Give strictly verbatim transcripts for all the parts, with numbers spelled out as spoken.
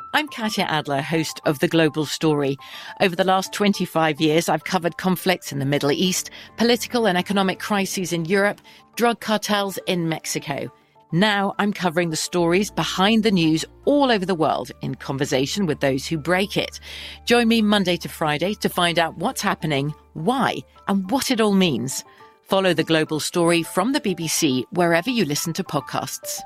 I'm Katya Adler, host of The Global Story. Over the last twenty-five years, I've covered conflicts in the Middle East, political and economic crises in Europe, drug cartels in Mexico. Now I'm covering the stories behind the news all over the world in conversation with those who break it. Join me Monday to Friday to find out what's happening, why, and what it all means. Follow The Global Story from the B B C wherever you listen to podcasts.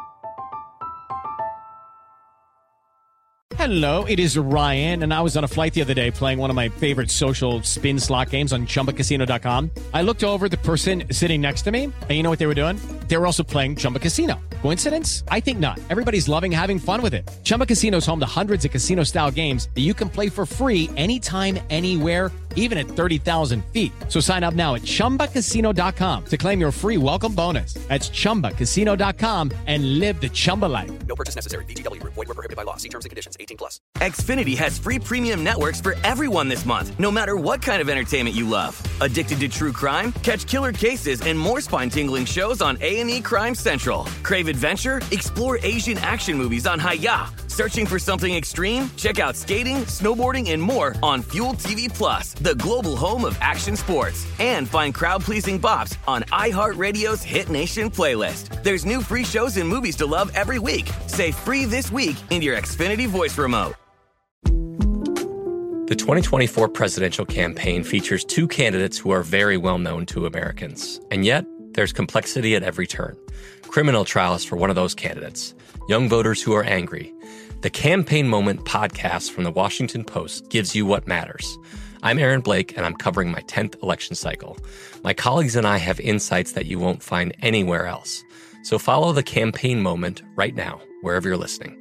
Hello, it is Ryan, and I was on a flight the other day playing one of my favorite social spin slot games on Chumba Casino dot com. I looked over at the person sitting next to me, and you know what they were doing? They were also playing Chumba Casino. Coincidence? I think not. Everybody's loving having fun with it. Chumba Casino is home to hundreds of casino-style games that you can play for free anytime, anywhere, even at thirty thousand feet. So sign up now at Chumba Casino dot com to claim your free welcome bonus. That's Chumba Casino dot com and live the Chumba life. No purchase necessary. V G W. Void where prohibited by law. See terms and conditions. eighteen plus. Xfinity has free premium networks for everyone this month, no matter what kind of entertainment you love. Addicted to true crime? Catch killer cases and more spine-tingling shows on A and E Crime Central. Crave adventure? Explore Asian action movies on Hi-Ya. Searching for something extreme? Check out skating, snowboarding, and more on Fuel T V Plus, the global home of action sports. And find crowd-pleasing bops on iHeartRadio's Hit Nation playlist. There's new free shows and movies to love every week. Say free this week in your Xfinity voice remote. The twenty twenty-four presidential campaign features two candidates who are very well known to Americans. And yet, there's complexity at every turn. Criminal trials for one of those candidates. Young voters who are angry. The Campaign Moment podcast from the Washington Post gives you what matters. I'm Aaron Blake, and I'm covering my tenth election cycle. My colleagues and I have insights that you won't find anywhere else. So follow The Campaign Moment right now, wherever you're listening.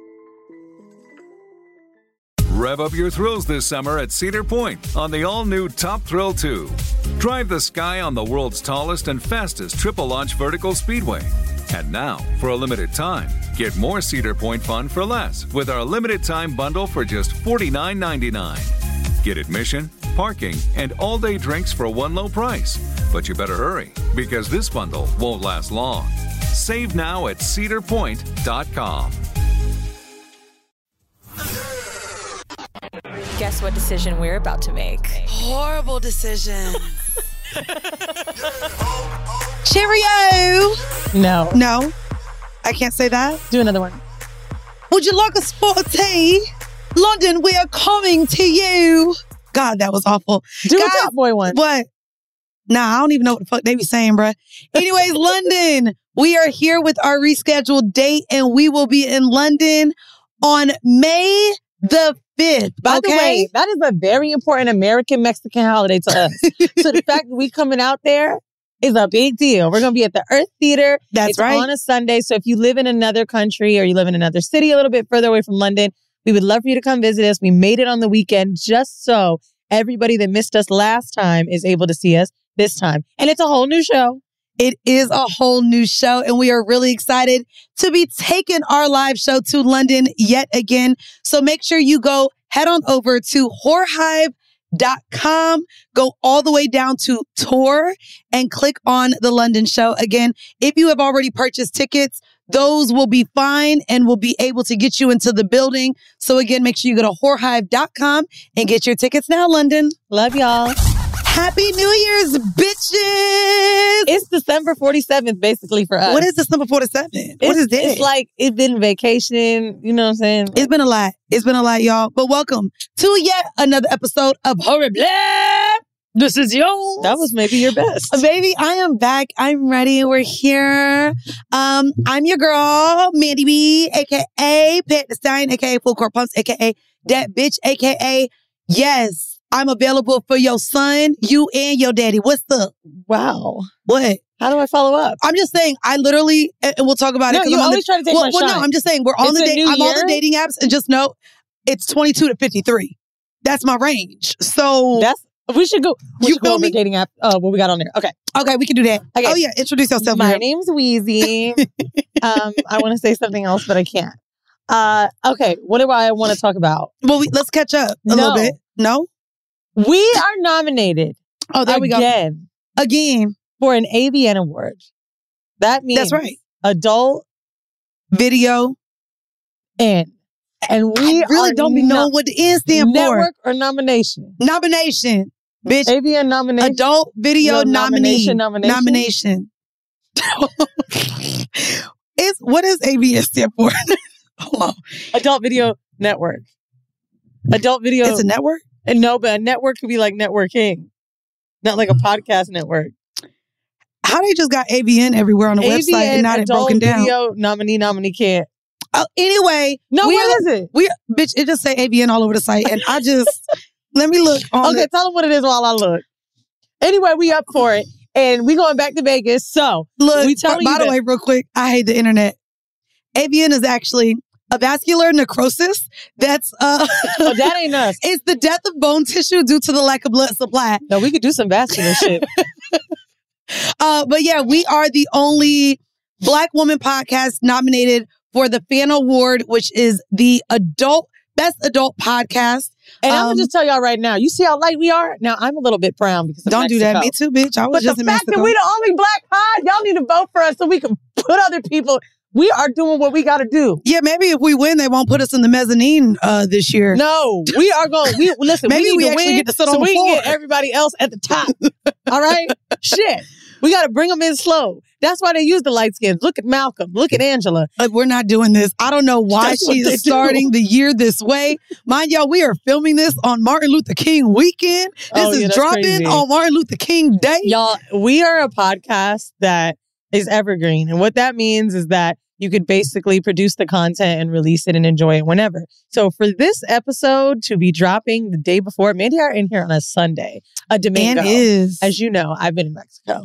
Rev up your thrills this summer at Cedar Point on the all-new Top Thrill two. Drive the sky on the world's tallest and fastest triple-launch vertical speedway. And now, for a limited time, get more Cedar Point fun for less with our limited-time bundle for just forty-nine ninety-nine. Get admission, parking, and all-day drinks for one low price. But you better hurry, because this bundle won't last long. Save now at cedar point dot com. Guess what decision we're about to make? Horrible decision. Cheerio! No. No? I can't say that? Do another one. Would you like a spot of tea? London, we are coming to you. God, that was awful. Do Guys, a Top Boy one. What? Nah, I don't even know what the fuck they be saying, bruh. Anyways, London, we are here with our rescheduled date, and we will be in London on May the fifth. By okay? the way, that is a very important American-Mexican holiday to us. So the fact that we coming out there is a big deal. We're going to be at the Earth Theater. That's it's right. on a Sunday. So if you live in another country or you live in another city a little bit further away from London, we would love for you to come visit us. We made it on the weekend just so everybody that missed us last time is able to see us this time. And it's a whole new show. It is a whole new show, and we are really excited to be taking our live show to London yet again. So make sure you go head on over to whorehive dot com, go all the way down to tour, and click on the London show. Again, if you have already purchased tickets, those will be fine and will be able to get you into the building. So again, make sure you go to whorehive dot com and get your tickets now, London. Love y'all. Happy New Year's, bitches! It's December forty-seventh, basically, for us. What is December forty-seventh? What is this? It's like, it's been vacation, you know what I'm saying? It's been a lot. It's been a lot, y'all. But welcome to yet another episode of Horrible. This is yours. That was maybe your best. Baby, I am back. I'm ready. We're here. Um, I'm your girl, Mandy B, a k a. Pat the Stein, a k a. Full Court Pumps, a k a. That Bitch, a k a. Yes. I'm available for your son, you, and your daddy. What's the... Wow. What? How do I follow up? I'm just saying, I literally... And we'll talk about no, it. You I'm always the, try to take well, my well, shot. no, I'm just saying, we're on it's the date. I'm year? on the dating apps, and just know it's twenty-two to fifty-three. That's my range. So... That's... We should go... We you should go feel over me? dating app. Oh, what we got on there. Okay. Okay, we can do that. Okay. Oh, yeah. Introduce yourself. My here. name's Wheezy. um, I want to say something else, but I can't. Uh, okay. What do I want to talk about? Well, we, let's catch up a No. little bit. No? We are nominated. Oh, there we go. Again. Again. For an A V N award. That means... That's right. Adult Video. and And we I really are don't be know what the N stand network for. or nomination? Nomination. Bitch. A V N nomination. Adult video No, nominee. nomination, nomination. Nomination. It's, what does A V N stand for? Hold on. Adult Video Network. Adult Video. It's a network? And no, but a network could be like networking. Not like a podcast network. How they just got A V N everywhere on the A V N website and not it Adult broken down? Video nominee nominee can't. Oh, anyway. No, we what are, is it? We bitch, it just say A V N all over the site. And I just, let me look on Okay, it. tell them what it is while I look. Anyway, we up for it. And we going back to Vegas. So, Look, we telling by you the that- way, real quick, I hate the internet. A V N is actually a vascular necrosis. That's, uh, oh, that ain't us. It's the death of bone tissue due to the lack of blood supply. No, we could do some vascular shit. Uh, but yeah, we are the only Black woman podcast nominated for the Fan Award, which is the adult best adult podcast. And I'm Um, gonna just tell y'all right now, you see how light we are? Now, I'm a little bit brown because of Don't do that. Mexico. Me too, bitch. I was But just the in fact Mexico. that we the only Black pod, y'all need to vote for us so we can put other people. We are doing what we got to do. Yeah, maybe if we win, they won't put us in the mezzanine uh, this year. No, we are going. We listen. Maybe we need we to actually win get to sit so on the we floor. can get everybody else at the top. All right, shit. We got to bring them in slow. That's why they use the light skins. Look at Malcolm. Look at Angela. Like, we're not doing this. I don't know why That's what she they is starting the year this way. Mind y'all, we are filming this on Martin Luther King weekend. This Oh, is yeah, that's dropping crazy. on Martin Luther King Day. Y'all, we are a podcast that is evergreen. And what that means is that you could basically produce the content and release it and enjoy it whenever. So for this episode to be dropping the day before, Mandy are in here on a Sunday, a Domingo. And is. As you know, I've been in Mexico.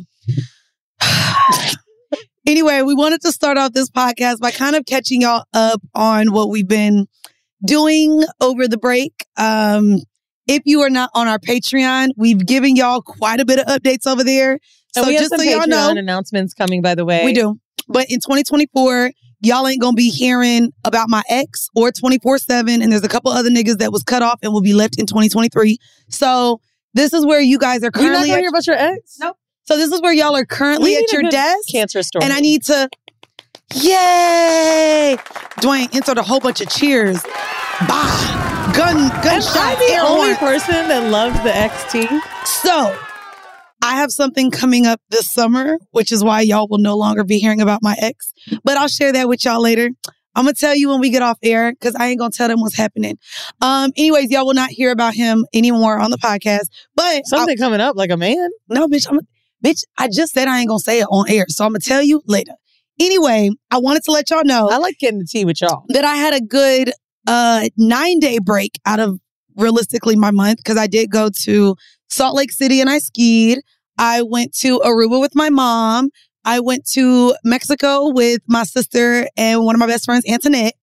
Anyway, we wanted to start off this podcast by kind of catching y'all up on what we've been doing over the break. Um, if you are not on our Patreon, we've given y'all quite a bit of updates over there. So And we have just some so y'all Patreon know, announcements coming, by the way. we do. But in twenty twenty-four, y'all ain't gonna be hearing about my ex or twenty-four seven. And there's a couple other niggas that was cut off and will be left in twenty twenty-three. So this is where you guys are We're not currently. going to At, hear about your ex? Nope. So this is where y'all are currently We at need a your good desk. Cancer story. And I need to, yay! Dwayne entered a whole bunch of cheers. Bah! Gun, gunshot. Am I the air only horn. person that loves the X T? So, I have something coming up this summer, which is why y'all will no longer be hearing about my ex. But I'll share that with y'all later. I'm going to tell you when we get off air because I ain't going to tell them what's happening. Um, anyways, y'all will not hear about him anymore on the podcast. But Something coming up like a man? no, bitch, I'm, bitch, I just said I ain't going to say it on air. So I'm going to tell you later. Anyway, I wanted to let y'all know I like getting the tea with y'all. that I had a good uh, nine day break out of realistically my month because I did go to Salt Lake City and I skied. I went to Aruba with my mom. I went to Mexico with my sister and one of my best friends, Antoinette.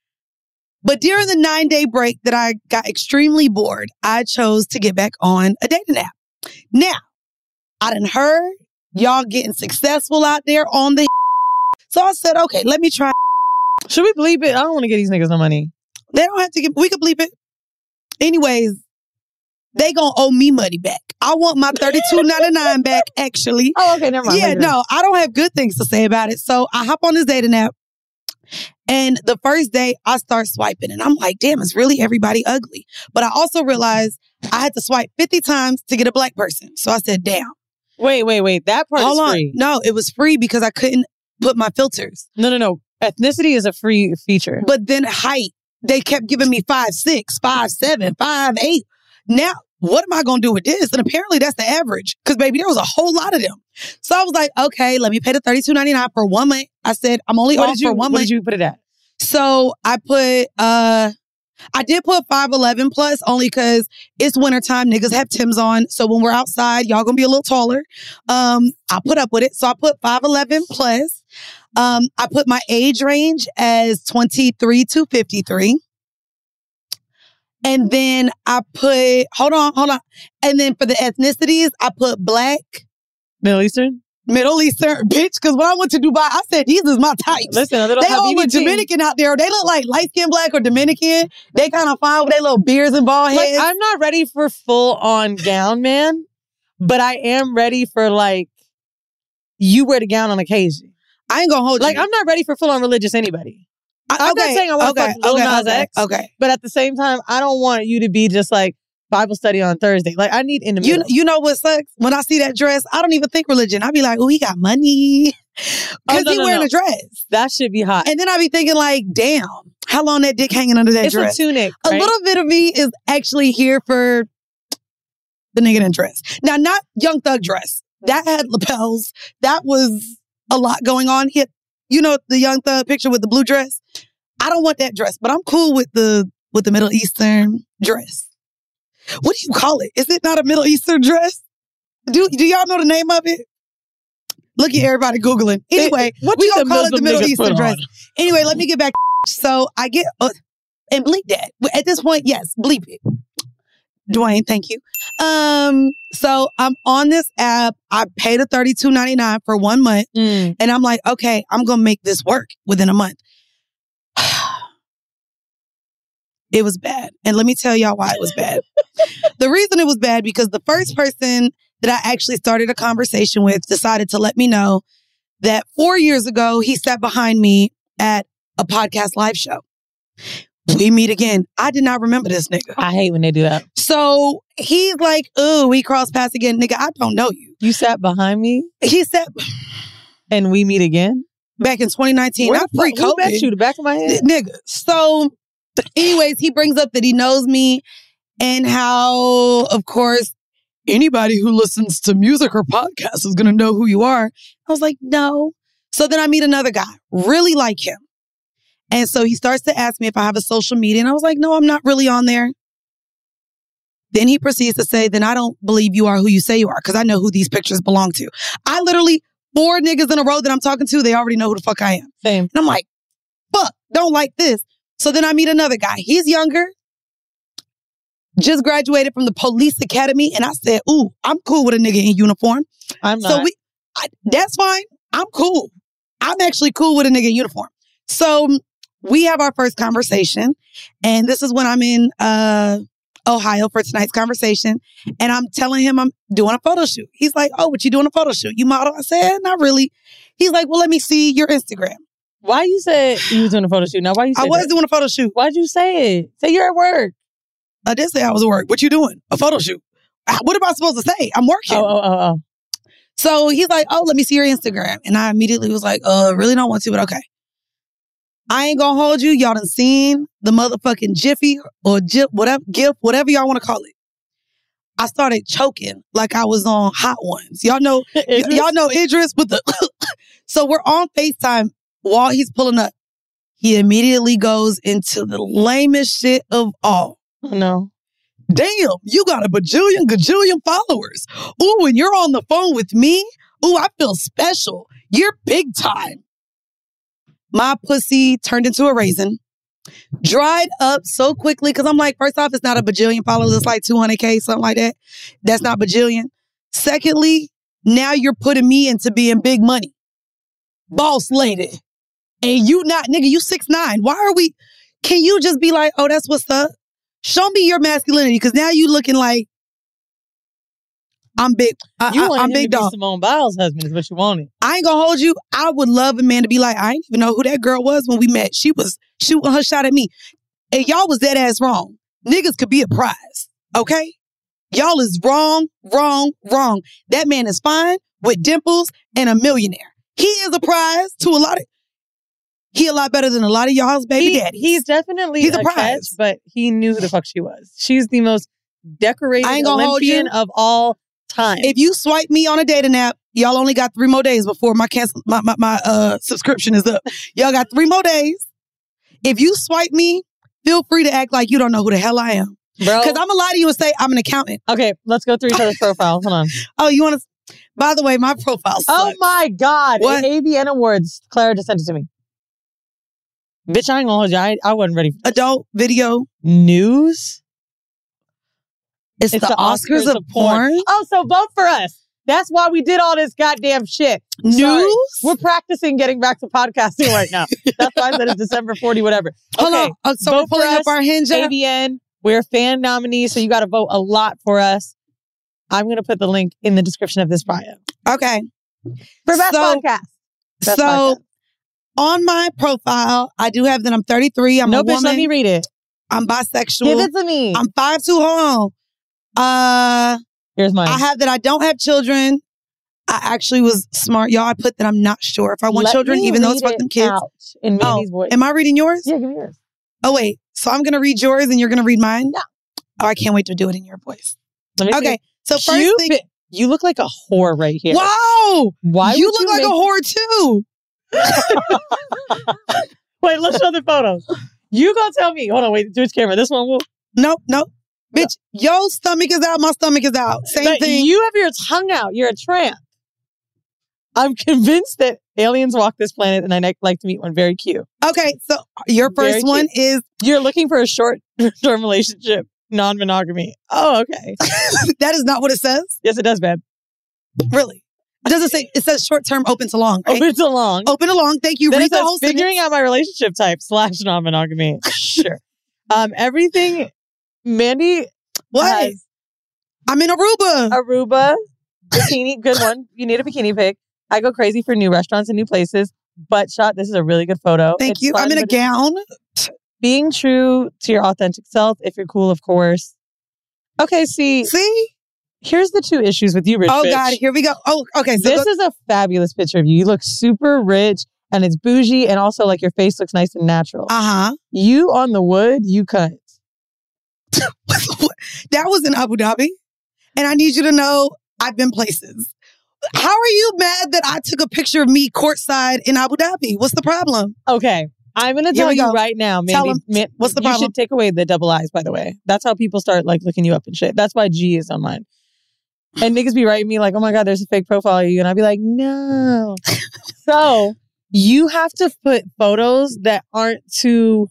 But during the nine day break that I got extremely bored, I chose to get back on a dating app. Now, I done heard y'all getting successful out there on the so I said, okay, let me try. Should we bleep it? I don't want to get these niggas no money. They don't have to get, we could bleep it. Anyways, they gonna owe me money back. I want my thirty-two ninety-nine back, actually. Oh, okay, never mind. Yeah, Later. no, I don't have good things to say about it. So I hop on this dating app, and the first day I start swiping, and I'm like, damn, it's really everybody ugly. But I also realized I had to swipe fifty times to get a black person. So I said, damn. Wait, wait, wait. That part Hold is on. free. No, it was free because I couldn't put my filters. No, no, no. Ethnicity is a free feature. But then height, they kept giving me five, six, five, seven, five, eight. Now, what am I going to do with this? And apparently that's the average because, baby, there was a whole lot of them. So I was like, okay, let me pay the thirty-two ninety-nine for one month. I said, I'm only What off did you, for one what month. did you put it at? So I put, uh, I did put five eleven plus only because it's wintertime. Niggas have Timbs on. So when we're outside, y'all gonna be a little taller. Um, I put up with it. So I put five eleven plus. Um, I put my age range as twenty-three to fifty-three. And then I put, hold on, hold on. And then for the ethnicities, I put black, Middle Eastern? Middle Eastern, bitch. Because when I went to Dubai, I said, these is my types. Listen, they don't They have all look B B T. Dominican out there. They look like light-skinned black or Dominican. They kind of fine with their little beards and bald Like, heads. I'm not ready for full-on gown, man. But I am ready for, like, you wear the gown on occasion. I ain't gonna hold Like, you. I'm not ready for full-on religious anybody. I, I'm okay, not saying I want to okay, fuck Lil okay, Nas okay, X, okay. but at the same time, I don't want you to be just like Bible study on Thursday. Like, I need in the You middle. you know what sucks? When I see that dress, I don't even think religion. I be like, oh, he got money. Because Oh, no, he no, wearing no. a dress. That should be hot. And then I be thinking like, damn, how long that dick hanging under that It's dress? a tunic, A right? little bit of me is actually here for the nigga in dress. Now, not Young Thug dress. That had lapels. That was a lot going on. He had, you know, the Young Thug picture with the blue dress. I don't want that dress, but I'm cool with the with the Middle Eastern dress. What do you call it? Is it not a Middle Eastern dress? Do do y'all know the name of it? Look at everybody Googling. Anyway, what we do gonna the call it the Muslim Middle niggas Eastern put dress. on? Anyway, let me get back. So I get, uh, and bleep that. At this point, yes, bleep it. Dwayne, thank you. Um, so I'm on this app. I paid a thirty-two ninety-nine for one month. Mm. And I'm like, okay, I'm going to make this work within a month. It was bad. And let me tell y'all why it was bad. The reason it was bad, because the first person that I actually started a conversation with decided to let me know that four years ago, he sat behind me at a podcast live show. We meet again. I did not remember this nigga. I hate when they do that. So he's like, ooh, we cross paths again. Nigga, I don't know you. You sat behind me He said and we meet again? back in twenty nineteen, Where not the fuck- pre-COVID. Who bet you? The back of my head? Nigga. So anyways, he brings up that he knows me and how, of course, anybody who listens to music or podcasts is going to know who you are. I was like, no. So then I meet another guy, really like him. And so he starts to ask me if I have a social media. And I was like, no, I'm not really on there. Then he proceeds to say, then I don't believe you are who you say you are, because I know who these pictures belong to. I literally, four niggas in a row that I'm talking to, they already know who the fuck I am. Same. And I'm like, fuck, don't like this. So then I meet another guy. He's younger, just graduated from the police academy. And I said, ooh, I'm cool with a nigga in uniform. I'm not. So we, I, that's fine. I'm cool. I'm actually cool with a nigga in uniform. So we have our first conversation. And this is when I'm in uh, Ohio for tonight's conversation. And I'm telling him I'm doing a photo shoot. He's like, oh, what you doing a photo shoot? You model? I said, not really. He's like, well, let me see your Instagram. Why you said you was doing a photo shoot? Now, why you say I was that? doing a photo shoot. Why'd you say it? Say you're at work. I did say I was at work. What you doing? A photo shoot. What am I supposed to say? I'm working. Oh, oh, oh, oh. So he's like, oh, let me see your Instagram. And I immediately was like, uh, really don't want to, but okay. I ain't gonna hold you. Y'all done seen the motherfucking Jiffy or Jip, whatever, GIF, whatever y'all want to call it. I started choking like I was on Hot Ones. Y'all know, y- y'all know Idris with the. So we're on FaceTime while he's pulling up. He immediately goes into the lamest shit of all. Oh, no. Damn, you got a bajillion, gajillion followers. Ooh, and you're on the phone with me? Ooh, I feel special. You're big time. My pussy turned into a raisin. Dried up so quickly, because I'm like, first off, it's not a bajillion followers. It's like two hundred K, something like that. That's not bajillion. Secondly, now you're putting me into being big money. Boss lady. And you not, nigga, you six nine. Why are we, can you just be like, oh, that's what's up? Show me your masculinity, because now you looking like I'm big. I, You I, wanted I'm him big to be dog. Simone Biles' husband is what you wanted. I ain't gonna hold you. I would love a man to be like, I didn't even know who that girl was when we met. She was shooting her shot at me. And y'all was dead ass wrong. Niggas could be a prize, okay? Y'all is wrong, wrong, wrong. That man is fine with dimples and a millionaire. He is a prize to a lot of, he a lot better than a lot of y'all's baby He- daddies. He's definitely He's a a prize. catch, but he knew who the fuck she was. She's the most decorated I ain't gonna hold Olympian you. of all time. If you swipe me on a dating app, y'all only got three more days before my cancel my my, my uh subscription is up. Y'all got three more days. If you swipe me, feel free to act like you don't know who the hell I am. Bro. Because I'm gonna lie to you and say I'm an accountant. Okay, let's go through each other's profiles. Hold on. Oh, you want to? By the way, my profile sucks. Oh my God. What? A V N Awards. Clara just sent it to me. Bitch, I ain't gonna hold you. I, I wasn't ready for this. Adult video. News? It's, the, Oscars, of porn. Oh, so vote for us. That's why we did all this goddamn shit. News? Sorry. We're practicing getting back to podcasting right now. That's why I said it's December forty, whatever. Hold Okay, on. Uh, so vote we're pulling for up us, our hinge app. A V N. We're fan nominees, so you got to vote a lot for us. I'm going to put the link in the description of this bio. Okay. For best So- podcast. Best so podcast. On my profile, I do have that I'm thirty-three. I'm no, a bitch, woman. let me read it. I'm bisexual. Give it to me. I'm five two. Hold on. Uh, Here's mine. I have that I don't have children. I actually was smart, y'all. I put that I'm not sure if I want Let children, me even though it's read fucking it kids. out in Mandy's Oh, voice. am I reading yours? Yeah, give me yours. Oh, wait. So I'm going to read yours and you're going to read mine? No. Oh, I can't wait to do it in your voice. Let me see. Okay. So first You, thing. bi- you look like a whore right here. Wow. Why you would look you like make- a whore too. Wait, let's show the photos. You gonna tell me. Hold on, wait, do its camera. This one will. Nope, nope. Bitch, your stomach is out, my stomach is out. Same But thing. You have your tongue out. You're a tramp. I'm convinced that aliens walk this planet and I'd like to meet one. Very cute. Okay, so your Very first one is You're looking for a short-term relationship, non-monogamy. Oh, okay. that is not what it says. Yes, it does, babe. Really. It doesn't say, it says short term, open to long. Right? Open to long. Open to long. Thank you. Then Read it the says whole figuring sentence. out my relationship type slash non-monogamy. Sure. um, everything, Mandy What? has I'm in Aruba. Aruba, bikini, good one. You need a bikini pic. I go crazy for new restaurants and new places. Butt shot. This is a really good photo. Thank It's you. fun, I'm in a but it's- gown. Being true to your authentic self, if you're cool, of course. Okay, see, See? here's the two issues with you, rich Oh, bitch. God. Here we go. Oh, okay. So This go- is a fabulous picture of you. You look super rich and it's bougie and also like your face looks nice and natural. uh-huh. You on the wood, you cunt. That was in Abu Dhabi. And I need you to know I've been places. How are you mad that I took a picture of me courtside in Abu Dhabi? What's the problem? Okay. I'm going to Here tell we you go. right now, Mandy. Tell 'em. Man, What's the you problem? should take away the double eyes, by the way. That's how people start like looking you up and shit. That's why G is on mine. And niggas be writing me like, oh my God, there's a fake profile of you. And I'd be like, no. So you have to put photos that aren't too,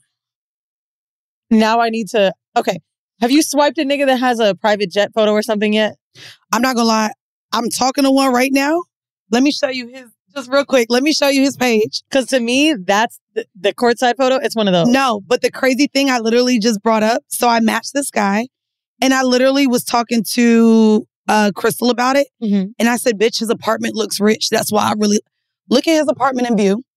now I need to, okay. Have you swiped a nigga that has a private jet photo or something yet? I'm not going to lie. I'm talking to one right now. Let me show you his, just real quick. Let me show you his page. Because to me, that's the, the courtside photo. It's one of those. No, but the crazy thing I literally just brought up. So I matched this guy and I literally was talking to uh, Crystal about it. Mm-hmm. And I said, bitch, his apartment looks rich. That's why I really look at his apartment in view,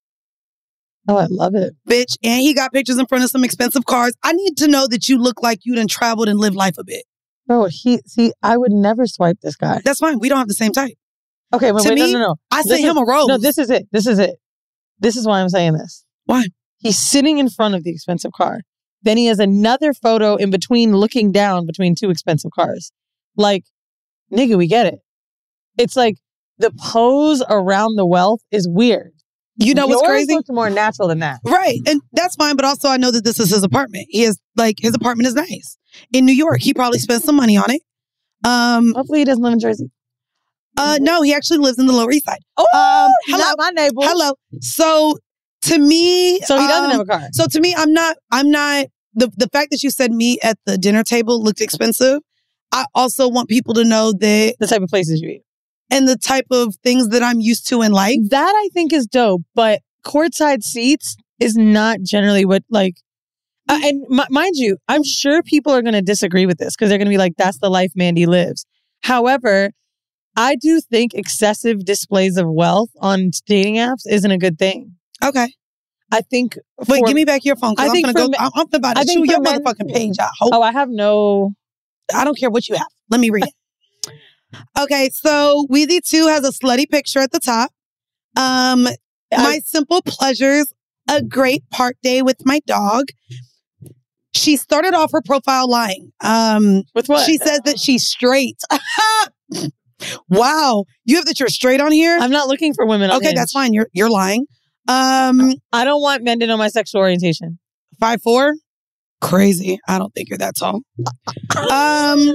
Oh, I love it. bitch. And he got pictures in front of some expensive cars. I need to know that you look like you done traveled and lived life a bit. Bro, he, see, I would never swipe this guy. That's fine. We don't have the same type. Okay, wait, To wait, me, no, no, no. I This sent is- him a rose. No, this is it. This is it. This is why I'm saying this. Why? He's sitting in front of the expensive car. Then he has another photo in between looking down between two expensive cars. Like, nigga, we get it. It's like the pose around the wealth is weird. You know what's Yours crazy? looks more natural than that. Right. And that's fine. But also I know that this is his apartment. He has like, his apartment is nice in New York. He probably spent some money on it. Um, Hopefully he doesn't live in Jersey. uh, no, he actually lives in the Lower East Side. Oh, Um, hello. not my neighbor. Hello. So to me, So he doesn't um, have a car. So to me, I'm not, I'm not, the, the fact that you said me at the dinner table looked expensive. I also want people to know that, The type of places you eat. and the type of things that I'm used to in life. That I think is dope, but courtside seats is not generally what like. Uh, and m- mind you, I'm sure people are going to disagree with this because they're going to be like, "That's the life Mandy lives." However, I do think excessive displays of wealth on dating apps isn't a good thing. Okay. I think. Wait, for- give me back your phone. I Cause I'm think gonna for go. me- I'm, I'm about I to think shoot for your men- motherfucking page. I hope. Oh, I have no. I don't care what you have. Let me read it. Okay, so Weezy two has a slutty picture at the top. Um, my simple pleasures, a great park day with my dog. She started off her profile lying. Um, With what? She says that she's straight. Wow, you have that you're straight on here. I'm not looking for women. On Okay, Hinge. that's fine. You're you're lying. Um, I don't want men to know my sexual orientation. five four. Crazy. I don't think you're that tall. Um.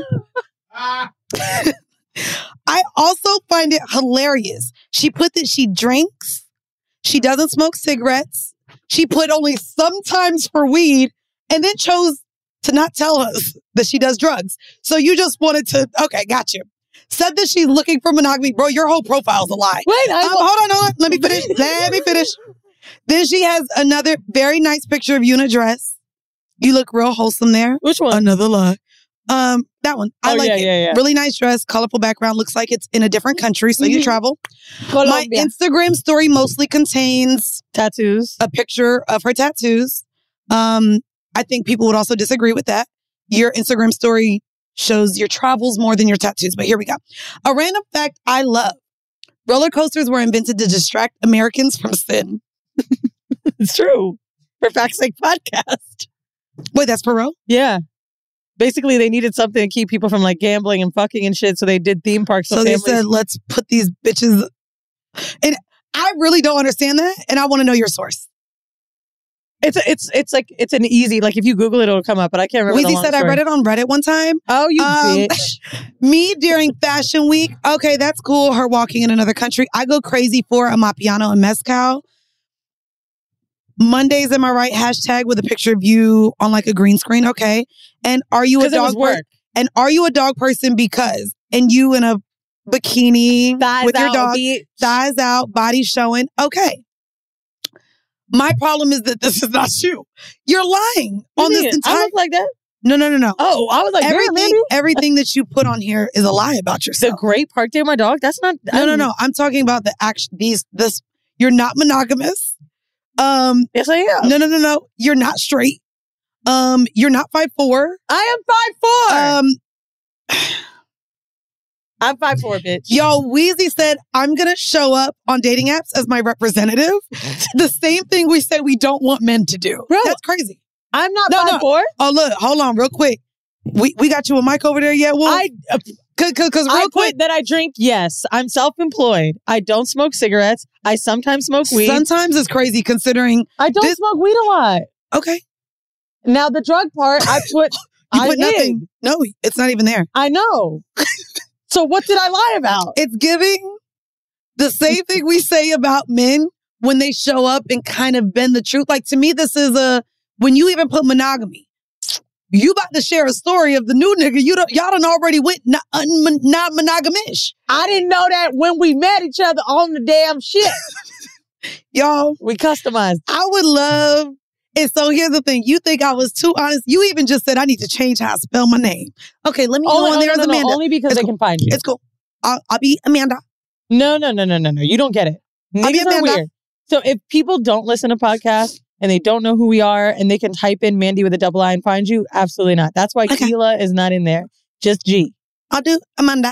I also find it hilarious. She put that she drinks. She doesn't smoke cigarettes. She put only sometimes for weed and then chose to not tell us that she does drugs. So you just wanted to, okay, got you. Said that she's looking for monogamy. Bro, your whole profile's a lie. Wait, I Um, hold on, hold on. Let me finish. Let me finish. Then she has another very nice picture of you in a dress. You look real wholesome there. Which one? Another lie. Um, that one. I Oh, like yeah, it. yeah, yeah. Really nice dress, colorful background. Looks like it's in a different country, so you Mhm. travel. My Colombia. Instagram story mostly contains Tattoos. a picture of her tattoos. Um, I think people would also disagree with that. Your Instagram story shows your travels more than your tattoos, but here we go. A random fact I love. Roller coasters were invented to distract Americans from sin. It's true. For Fact's Sake Podcast. Wait, that's for real? Yeah. Basically, they needed something to keep people from like gambling and fucking and shit, so they did theme parks. So they said, let's put these bitches. And I really don't understand that, and I want to know your source. It's a, it's it's like it's an easy like if you Google it, it'll come up. But I can't remember. the Weezy long said story. I read it on Reddit one time. Oh, you Um, bitch! Me during Fashion Week. Okay, that's cool. Her walking in another country. I go crazy for a Mapiano and Mezcal. Mondays, am I right? Hashtag with a picture of you on like a green screen. Okay. And are you a Because it was dog person? work. And are you a dog person because? And you in a bikini Thighs with your out, dog, bitch. thighs out, body showing. Okay. My problem is that this is not you. You're lying What on do you this mean? I entire. look like that. No, no, no, no. Oh, I was like, damn, everything, Mandy. everything that you put on here is a lie about The yourself. Great Park Day, my dog. That's not. No, no, I'm- no. I'm talking about the action. These, this. You're not monogamous. Um, Yes, I am. no, no, no, no. You're not straight. Um, you're not five four. I am five four. Um, I'm five four, bitch. yo, Weezy said I'm gonna show up on dating apps as my representative. The same thing we said we don't want men to do. Bro. That's crazy. I'm not No, five no. four. Oh, look, hold on, real quick. We we got you a mic over there yet, Wolf? I uh, Cause, cause, 'cause real I quick, put that I drink. Yes, I'm self-employed. I don't smoke cigarettes. I sometimes smoke weed. sometimes it's crazy considering. I don't this- smoke weed a lot. Okay, Now the drug part, I put. you I put hid. nothing. No, it's not even there. I know. So what did I lie about? It's giving the same thing we say about men when they show up and kind of bend the truth. Like, to me, this is a, when you even put monogamy, you about to share a story of the new nigga. You don't, y'all done already went not, un, not monogamish. I didn't know that when we met each other on the damn shit. Y'all, We customized. I would love, and so here's the thing. You think I was too honest? You even just said I need to change how I spell my name. Okay, let me Only, go on oh, there no, as no, no, Amanda. only because It's they cool. can find you. It's cool. I'll, I'll be Amanda. No, no, no, no, no, no. You don't get it. I'll be Niggas are Amanda. weird. So if people don't listen to podcasts and they don't know who we are and they can type in Mandy with a double I and find you, absolutely not. That's why Okay. Keela is not in there. Just G. I'll do Amanda.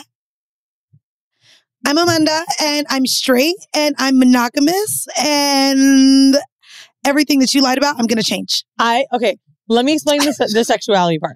I'm Amanda, and I'm straight, and I'm monogamous, and everything that you lied about, I'm going to change. I, okay, let me explain the, the sexuality part.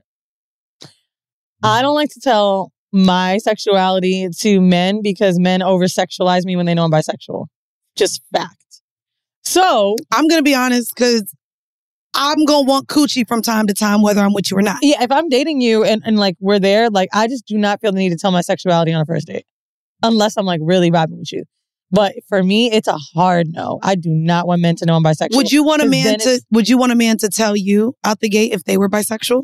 I don't like to tell my sexuality to men because men over-sexualize me when they know I'm bisexual. Just fact. So, I'm going to be honest, because I'm going to want coochie from time to time, whether I'm with you or not. yeah, if I'm dating you and, and like we're there, like I just do not feel the need to tell my sexuality on a first date. Unless I'm like really vibing with you. But for me, it's a hard no. I do not want men to know I'm bisexual. Would you want a 'Cause man then to, it's- would you want a man to tell you out the gate if they were bisexual?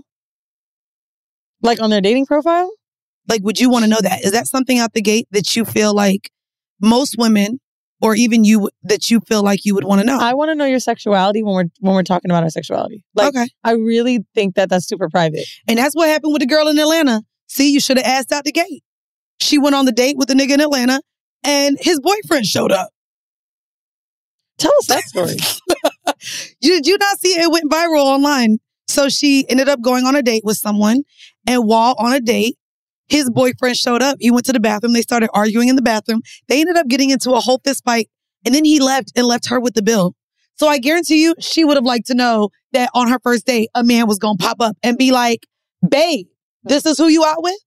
Like on their dating profile? Like, would you want to know that? Is that something out the gate that you feel like most women, or even you, that you feel like you would want to know? I want to know your sexuality when we're when we're talking about our sexuality. Like, Okay. I really think that that's super private. And that's what happened with the girl in Atlanta. See, you should have asked out the gate. She went on the date with the nigga in Atlanta, and his boyfriend showed up. Tell us that story. You, did you not see it? It went viral online. So she ended up going on a date with someone, and while on a date, his boyfriend showed up. He went to the bathroom. They started arguing in the bathroom. They ended up getting into a whole fist fight, and then he left and left her with the bill. So I guarantee you, she would have liked to know that on her first date, a man was going to pop up and be like, babe, this is who you out with?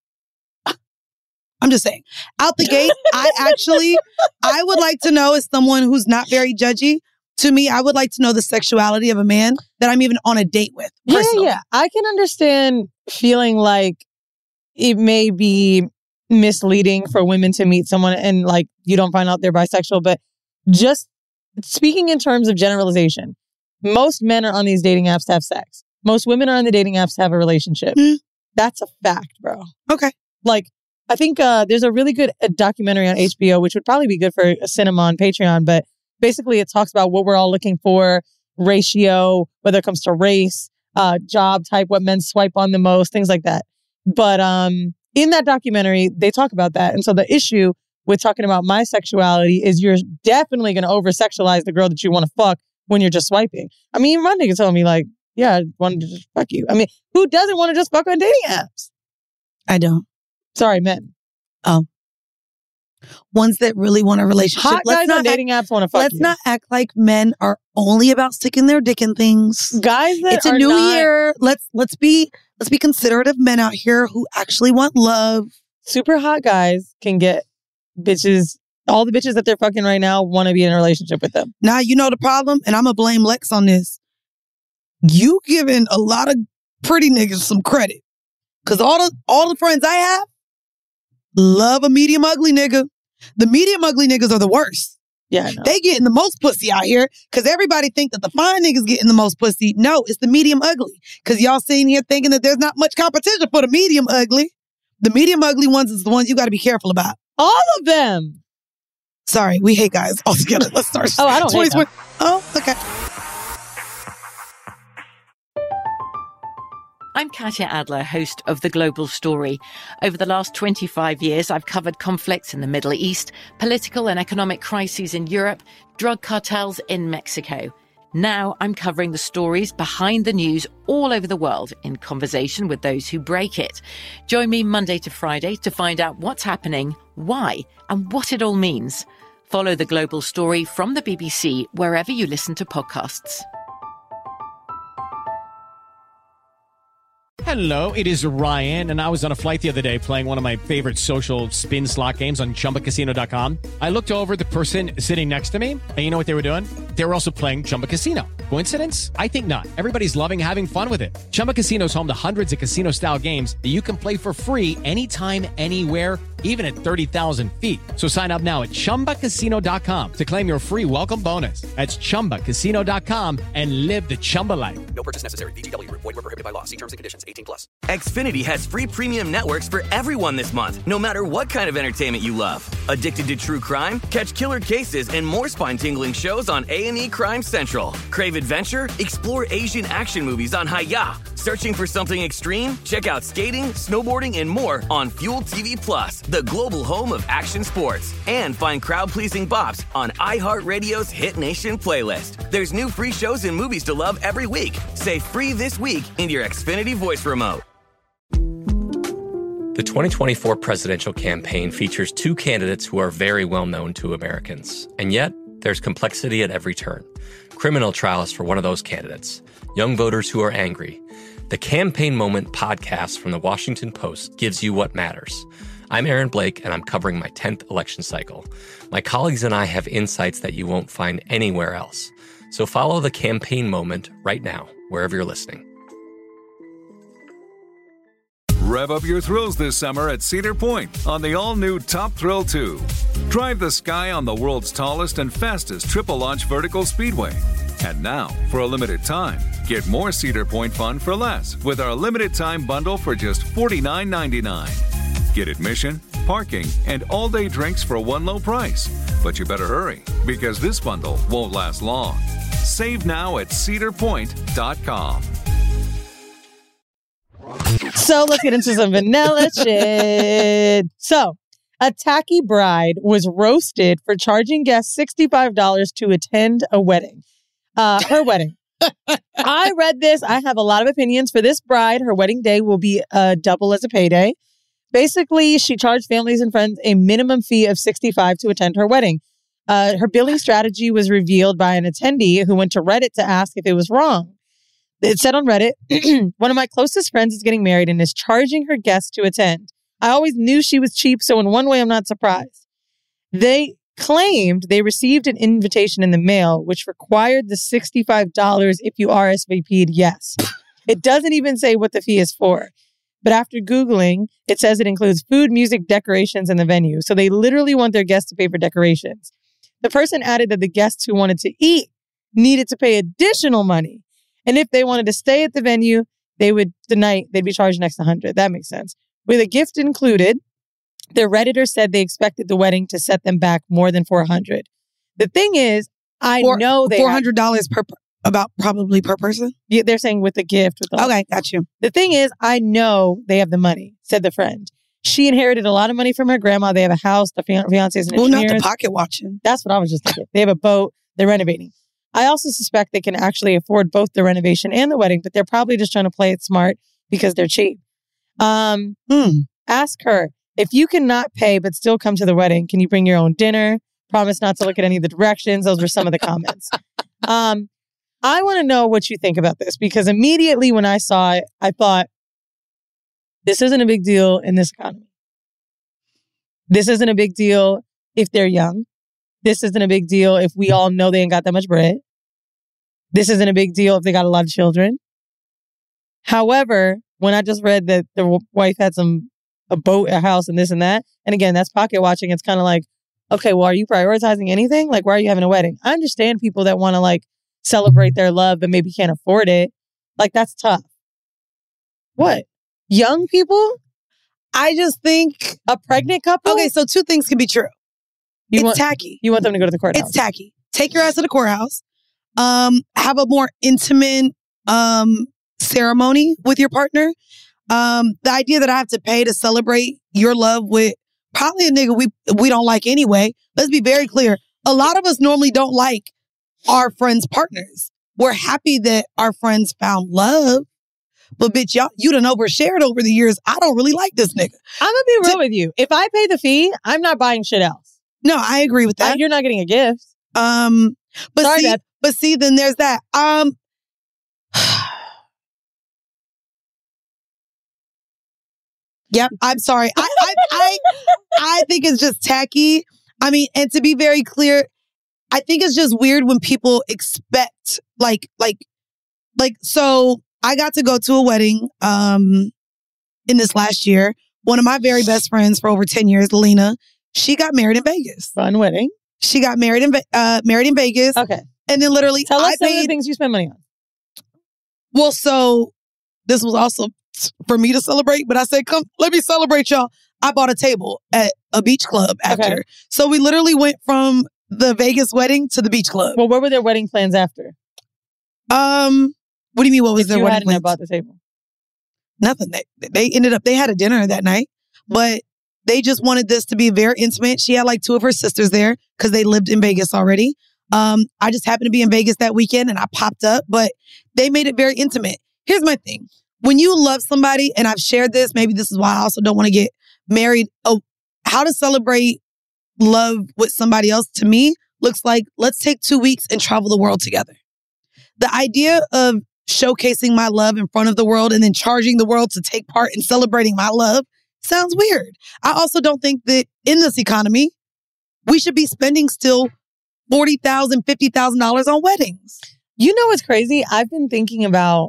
I'm just saying. Out the gate, I actually, I would like to know, as someone who's not very judgy, to me, I would like to know the sexuality of a man that I'm even on a date with. Yeah, Personally. yeah. I can understand feeling like it may be misleading for women to meet someone and like you don't find out they're bisexual, but just speaking in terms of generalization, most men are on these dating apps to have sex. Most women are on the dating apps to have a relationship. Mm. That's a fact, bro. Okay. Like, I think uh, there's a really good uh, documentary on H B O, which would probably be good for a cinema on Patreon, but basically it talks about what we're all looking for, ratio, whether it comes to race, uh, job type, what men swipe on the most, things like that. But um, in that documentary, they talk about that. And so the issue with talking about my sexuality is you're definitely going to over-sexualize the girl that you want to fuck when you're just swiping. I mean, my nigga told me like, yeah, I wanted to just fuck you. I mean, who doesn't want to just fuck on dating apps? I don't. Sorry, men. Oh. Ones that really want a relationship. Hot guys on dating apps want to fuck Let's you. not act like men are only about sticking their dick in things. Guys that It's a are new not- year. Let's let's be let's be considerate of men out here who actually want love. Super hot guys can get bitches. All the bitches that they're fucking right now want to be in a relationship with them. Now, you know the problem, and I'm going to blame Lex on this. You giving a lot of pretty niggas some credit. Because all the, all the friends I have love a medium ugly nigga. The medium ugly niggas are the worst. Yeah, I know. They getting the most pussy out here because everybody think that the fine niggas getting the most pussy. No, it's the medium ugly. Because y'all sitting here thinking that there's not much competition for the medium ugly. The medium ugly ones is the ones you got to be careful about. All of them. Sorry, we hate guys altogether. Let's start. Oh, I don't hate them. Oh, okay. I'm Katya Adler, host of The Global Story. Over the last twenty-five years, I've covered conflicts in the Middle East, political and economic crises in Europe, drug cartels in Mexico. Now I'm covering the stories behind the news all over the world in conversation with those who break it. Join me Monday to Friday to find out what's happening, why, and what it all means. Follow The Global Story from the B B C wherever you listen to podcasts. Hello, it is Ryan, and I was on a flight the other day playing one of my favorite social spin slot games on Chumba Casino dot com. I looked over at the person sitting next to me, and you know what they were doing? They were also playing Chumba Casino. Coincidence? I think not. Everybody's loving having fun with it. Chumba Casino is home to hundreds of casino-style games that you can play for free anytime, anywhere, even at thirty thousand feet. So sign up now at Chumba Casino dot com to claim your free welcome bonus. That's Chumba Casino dot com and live the Chumba life. No purchase necessary. V G W. Void where prohibited by law. See terms and conditions. eighteen plus. Xfinity has free premium networks for everyone this month, no matter what kind of entertainment you love. Addicted to true crime? Catch killer cases and more spine-tingling shows on A and E Crime Central. Crave adventure? Explore Asian action movies on Hi-Ya. Searching for something extreme? Check out skating, snowboarding, and more on Fuel T V Plus, the global home of action sports. And find crowd-pleasing bops on iHeartRadio's Hit Nation playlist. There's new free shows and movies to love every week. Say free this week in your Xfinity voice remote. The twenty twenty-four presidential campaign features two candidates who are very well known to Americans. And yet, there's complexity at every turn. Criminal trials for one of those candidates. Young voters who are angry. The Campaign Moment podcast from the Washington Post gives you what matters. I'm Aaron Blake, and I'm covering my tenth election cycle. My colleagues and I have insights that you won't find anywhere else. So follow The Campaign Moment right now, wherever you're listening. Rev up your thrills this summer at Cedar Point on the all-new Top Thrill two. Drive the sky on the world's tallest and fastest triple-launch vertical speedway. And now, for a limited time, get more Cedar Point fun for less with our limited-time bundle for just forty-nine ninety-nine. Get admission, parking, and all-day drinks for one low price. But you better hurry, because this bundle won't last long. Save now at cedar point dot com. So let's get into some vanilla shit. So, a tacky bride was roasted for charging guests sixty-five dollars to attend a wedding. Uh, her wedding. I read this. I have a lot of opinions for this bride. Her wedding day will be uh, double as a payday. Basically, she charged families and friends a minimum fee of sixty-five dollars to attend her wedding. Uh, her billing strategy was revealed by an attendee who went to Reddit to ask if it was wrong. It said on Reddit, one of my closest friends is getting married and is charging her guests to attend. I always knew she was cheap, so in one way, I'm not surprised. They claimed they received an invitation in the mail, which required the sixty-five dollars if you R S V P'd yes. It doesn't even say what the fee is for. But after Googling, it says it includes food, music, decorations, and the venue. So they literally want their guests to pay for decorations. The person added that the guests who wanted to eat needed to pay additional money. And if they wanted to stay at the venue, they would, the night, they'd be charged next to one hundred dollars. That makes sense. With a gift included, the Redditor said they expected the wedding to set them back more than four hundred dollars. The thing is, I Four, know they four hundred dollars per About probably per person? Yeah, they're saying with the gift. With the, okay, got you. The thing is, I know they have the money, said the friend. She inherited a lot of money from her grandma. They have a house. The fian- fiance is an well, engineer. Not the pocket watching. That's what I was just thinking. They have a boat. They're renovating. I also suspect they can actually afford both the renovation and the wedding, but they're probably just trying to play it smart because they're cheap. Um, hmm. Ask her, if you cannot pay but still come to the wedding, can you bring your own dinner? Promise not to look at any of the directions. Those were some of the comments. Um, I want to know what you think about this because immediately when I saw it, I thought, this isn't a big deal in this economy. This isn't a big deal if they're young. This isn't a big deal if we all know they ain't got that much bread. This isn't a big deal if they got a lot of children. However, when I just read that the wife had some a boat, a house, and this and that, and again, that's pocket watching. It's kind of like, okay, well, are you prioritizing anything? Like, why are you having a wedding? I understand people that want to like celebrate their love but maybe can't afford it. Like, that's tough. What? Young people? I just think a pregnant couple? Okay, so two things can be true. You it's want, tacky. You want them to go to the courthouse? It's tacky. Take your ass to the courthouse. Um, have a more intimate um ceremony with your partner. Um, the idea that I have to pay to celebrate your love with probably a nigga we we don't like anyway. Let's be very clear. A lot of us normally don't like our friends' partners. We're happy that our friends found love. But bitch, y'all, you done overshared over the years. I don't really like this nigga. I'm gonna be real to, with you. If I pay the fee, I'm not buying shit else. No, I agree with that. I, you're not getting a gift. Um, but Sorry, see, Beth. but see, then there's that. Um, yep. I'm sorry. I, I, I, I think it's just tacky. I mean, and to be very clear, I think it's just weird when people expect like, like, like. So I got to go to a wedding um in this last year. One of my very best friends for over ten years, Lena, she got married in Vegas. Fun wedding. She got married in uh married in Vegas. Okay. And then literally tell us I some paid, of the things you spend money on. Well, so this was also for me to celebrate, but I said, come, let me celebrate y'all. I bought a table at a beach club after. Okay. So we literally went from the Vegas wedding to the beach club. Well, what were their wedding plans after? Um, what do you mean? What was if their you wedding hadn't plans? bought the table? Nothing. They, they ended up, they had a dinner that night, but they just wanted this to be very intimate. She had like two of her sisters there because they lived in Vegas already. Um, I just happened to be in Vegas that weekend and I popped up, but they made it very intimate. Here's my thing. When you love somebody, and I've shared this, maybe this is why I also don't want to get married. Oh, how to celebrate love with somebody else to me looks like, let's take two weeks and travel the world together. The idea of showcasing my love in front of the world and then charging the world to take part in celebrating my love sounds weird. I also don't think that in this economy, we should be spending still forty thousand dollars, fifty thousand dollars on weddings. You know what's crazy? I've been thinking about...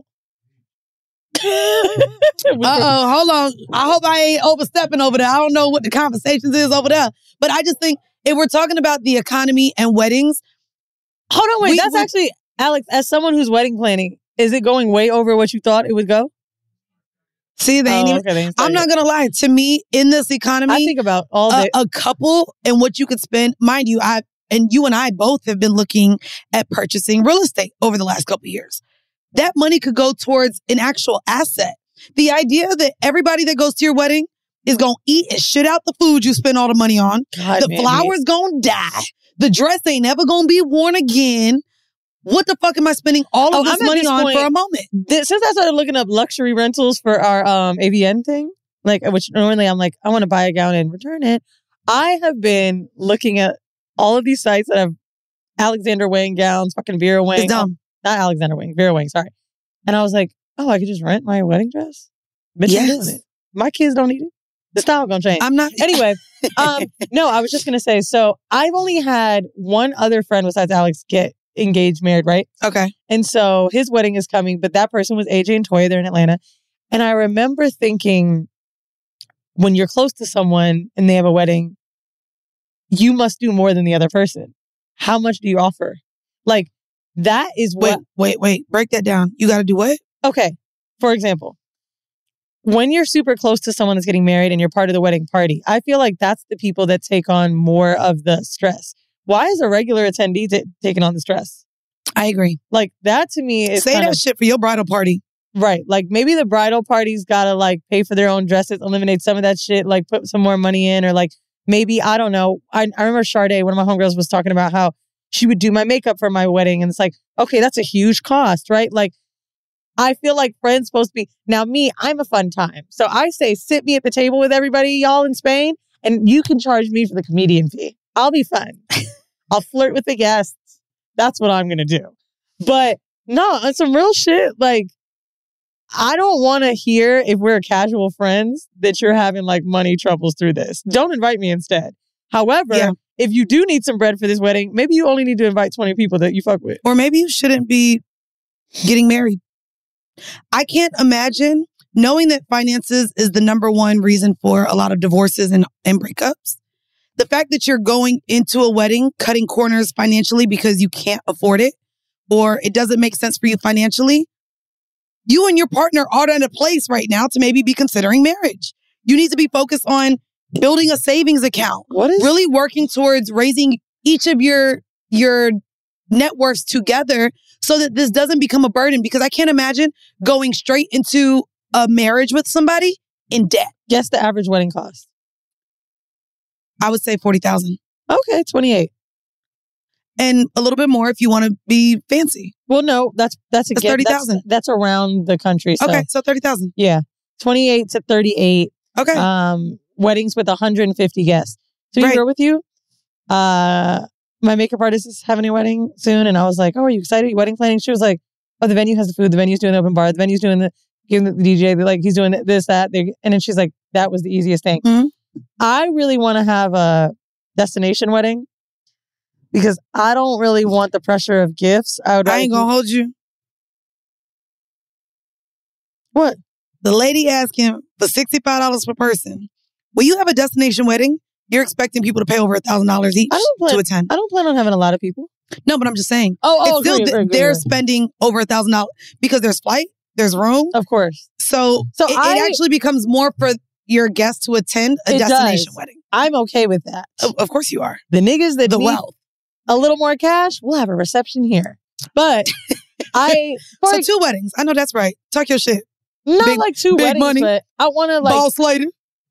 Uh-oh, hold on. I hope I ain't overstepping over there. I don't know what the conversations is over there. But I just think if we're talking about the economy and weddings... Hold on, wait. We, that's we, actually... Alex, as someone who's wedding planning, is it going way over what you thought it would go? See, they ain't oh, even... okay, I'm not going to lie. To me, in this economy... I think about all a, day. a couple and what you could spend... Mind you, I and you and I both have been looking at purchasing real estate over the last couple of years. That money could go towards an actual asset. The idea that everybody that goes to your wedding is going to eat and shit out the food you spend all the money on. God, the man, flowers going to die. The dress ain't never going to be worn again. What the fuck am I spending all of oh, this I'm money this on point, for a moment? This, since I started looking up luxury rentals for our um, A V N thing, like which normally I'm like, I want to buy a gown and return it. I have been looking at all of these sites that have Alexander Wang gowns, fucking Vera Wang. It's dumb. Not Alexander Wang, Vera Wang, sorry. And I was like, oh, I could just rent my wedding dress? Bitch, Yes. I'm doing it. My kids don't need it. The style gonna change. I'm not. Anyway, um, no, I was just gonna say, so I've only had one other friend besides Alex get engaged, married, right? Okay. And so his wedding is coming, but that person was A J and Toya. They're in Atlanta. And I remember thinking, when you're close to someone and they have a wedding, you must do more than the other person. How much do you offer? Like, that is what... Wait, wait, wait. Break that down. You got to do what? Okay. For example, when you're super close to someone that's getting married and you're part of the wedding party, I feel like that's the people that take on more of the stress. Why is a regular attendee t- taking on the stress? I agree. Like that to me is Say kind that of, shit for your bridal party. right. Like maybe the bridal party's got to like pay for their own dresses, eliminate some of that shit, like put some more money in, or like maybe, I don't know. I, I remember Sade, one of my homegirls, was talking about how she would do my makeup for my wedding. And it's like, okay, that's a huge cost, right? Like, I feel like friends supposed to be, now me, I'm a fun time. So I say, sit me at the table with everybody, y'all in Spain, and you can charge me for the comedian fee. I'll be fun. I'll flirt with the guests. That's what I'm going to do. But no, on some real shit, like, I don't want to hear, if we're casual friends, that you're having like money troubles through this. Don't invite me instead. However, yeah. if you do need some bread for this wedding, maybe you only need to invite twenty people that you fuck with. Or maybe you shouldn't be getting married. I can't imagine knowing that finances is the number one reason for a lot of divorces and, and breakups. The fact that you're going into a wedding, cutting corners financially because you can't afford it, or it doesn't make sense for you financially. You and your partner are at a place right now to maybe be considering marriage. You need to be focused on building a savings account. What is really working towards raising each of your your net worths together so that this doesn't become a burden, because I can't imagine going straight into a marriage with somebody in debt. Guess the average wedding cost. I would say forty thousand dollars. Okay, twenty-eight. And a little bit more if you want to be fancy. Well, no, that's that's, that's again, thirty thousand. That's, that's around the country. So. Okay, so thirty thousand. Yeah, twenty-eight to thirty-eight. Okay. Um, weddings with one hundred fifty guests. To be right. real with you, uh, my makeup artist is having a wedding soon, and I was like, "Oh, are you excited? Are you wedding planning?" She was like, "Oh, the venue has the food. The venue's doing the open bar. The venue's doing the giving the D J. Like he's doing this, that." They're, and then she's like, "That was the easiest thing." Mm-hmm. I really want to have a destination wedding because I don't really want the pressure of gifts. I, would I ain't gonna hold you. What? The lady asking for sixty-five dollars per person. When you have a destination wedding, you're expecting people to pay over one thousand dollars each I don't plan, to attend. I don't plan on having a lot of people. No, but I'm just saying. Oh, oh, it's still, agree, agree, they're agree. spending over one thousand dollars because there's flight, there's room. Of course. So, so it, I, it actually becomes more for your guests to attend a it destination does. wedding. I'm okay with that. Of, of course you are. The niggas that the need wealth. a little more cash, we'll have a reception here. But I... So like, two weddings. I know that's right. Talk your shit. Not big, like two big weddings, money. but I want to like... Ball Slater.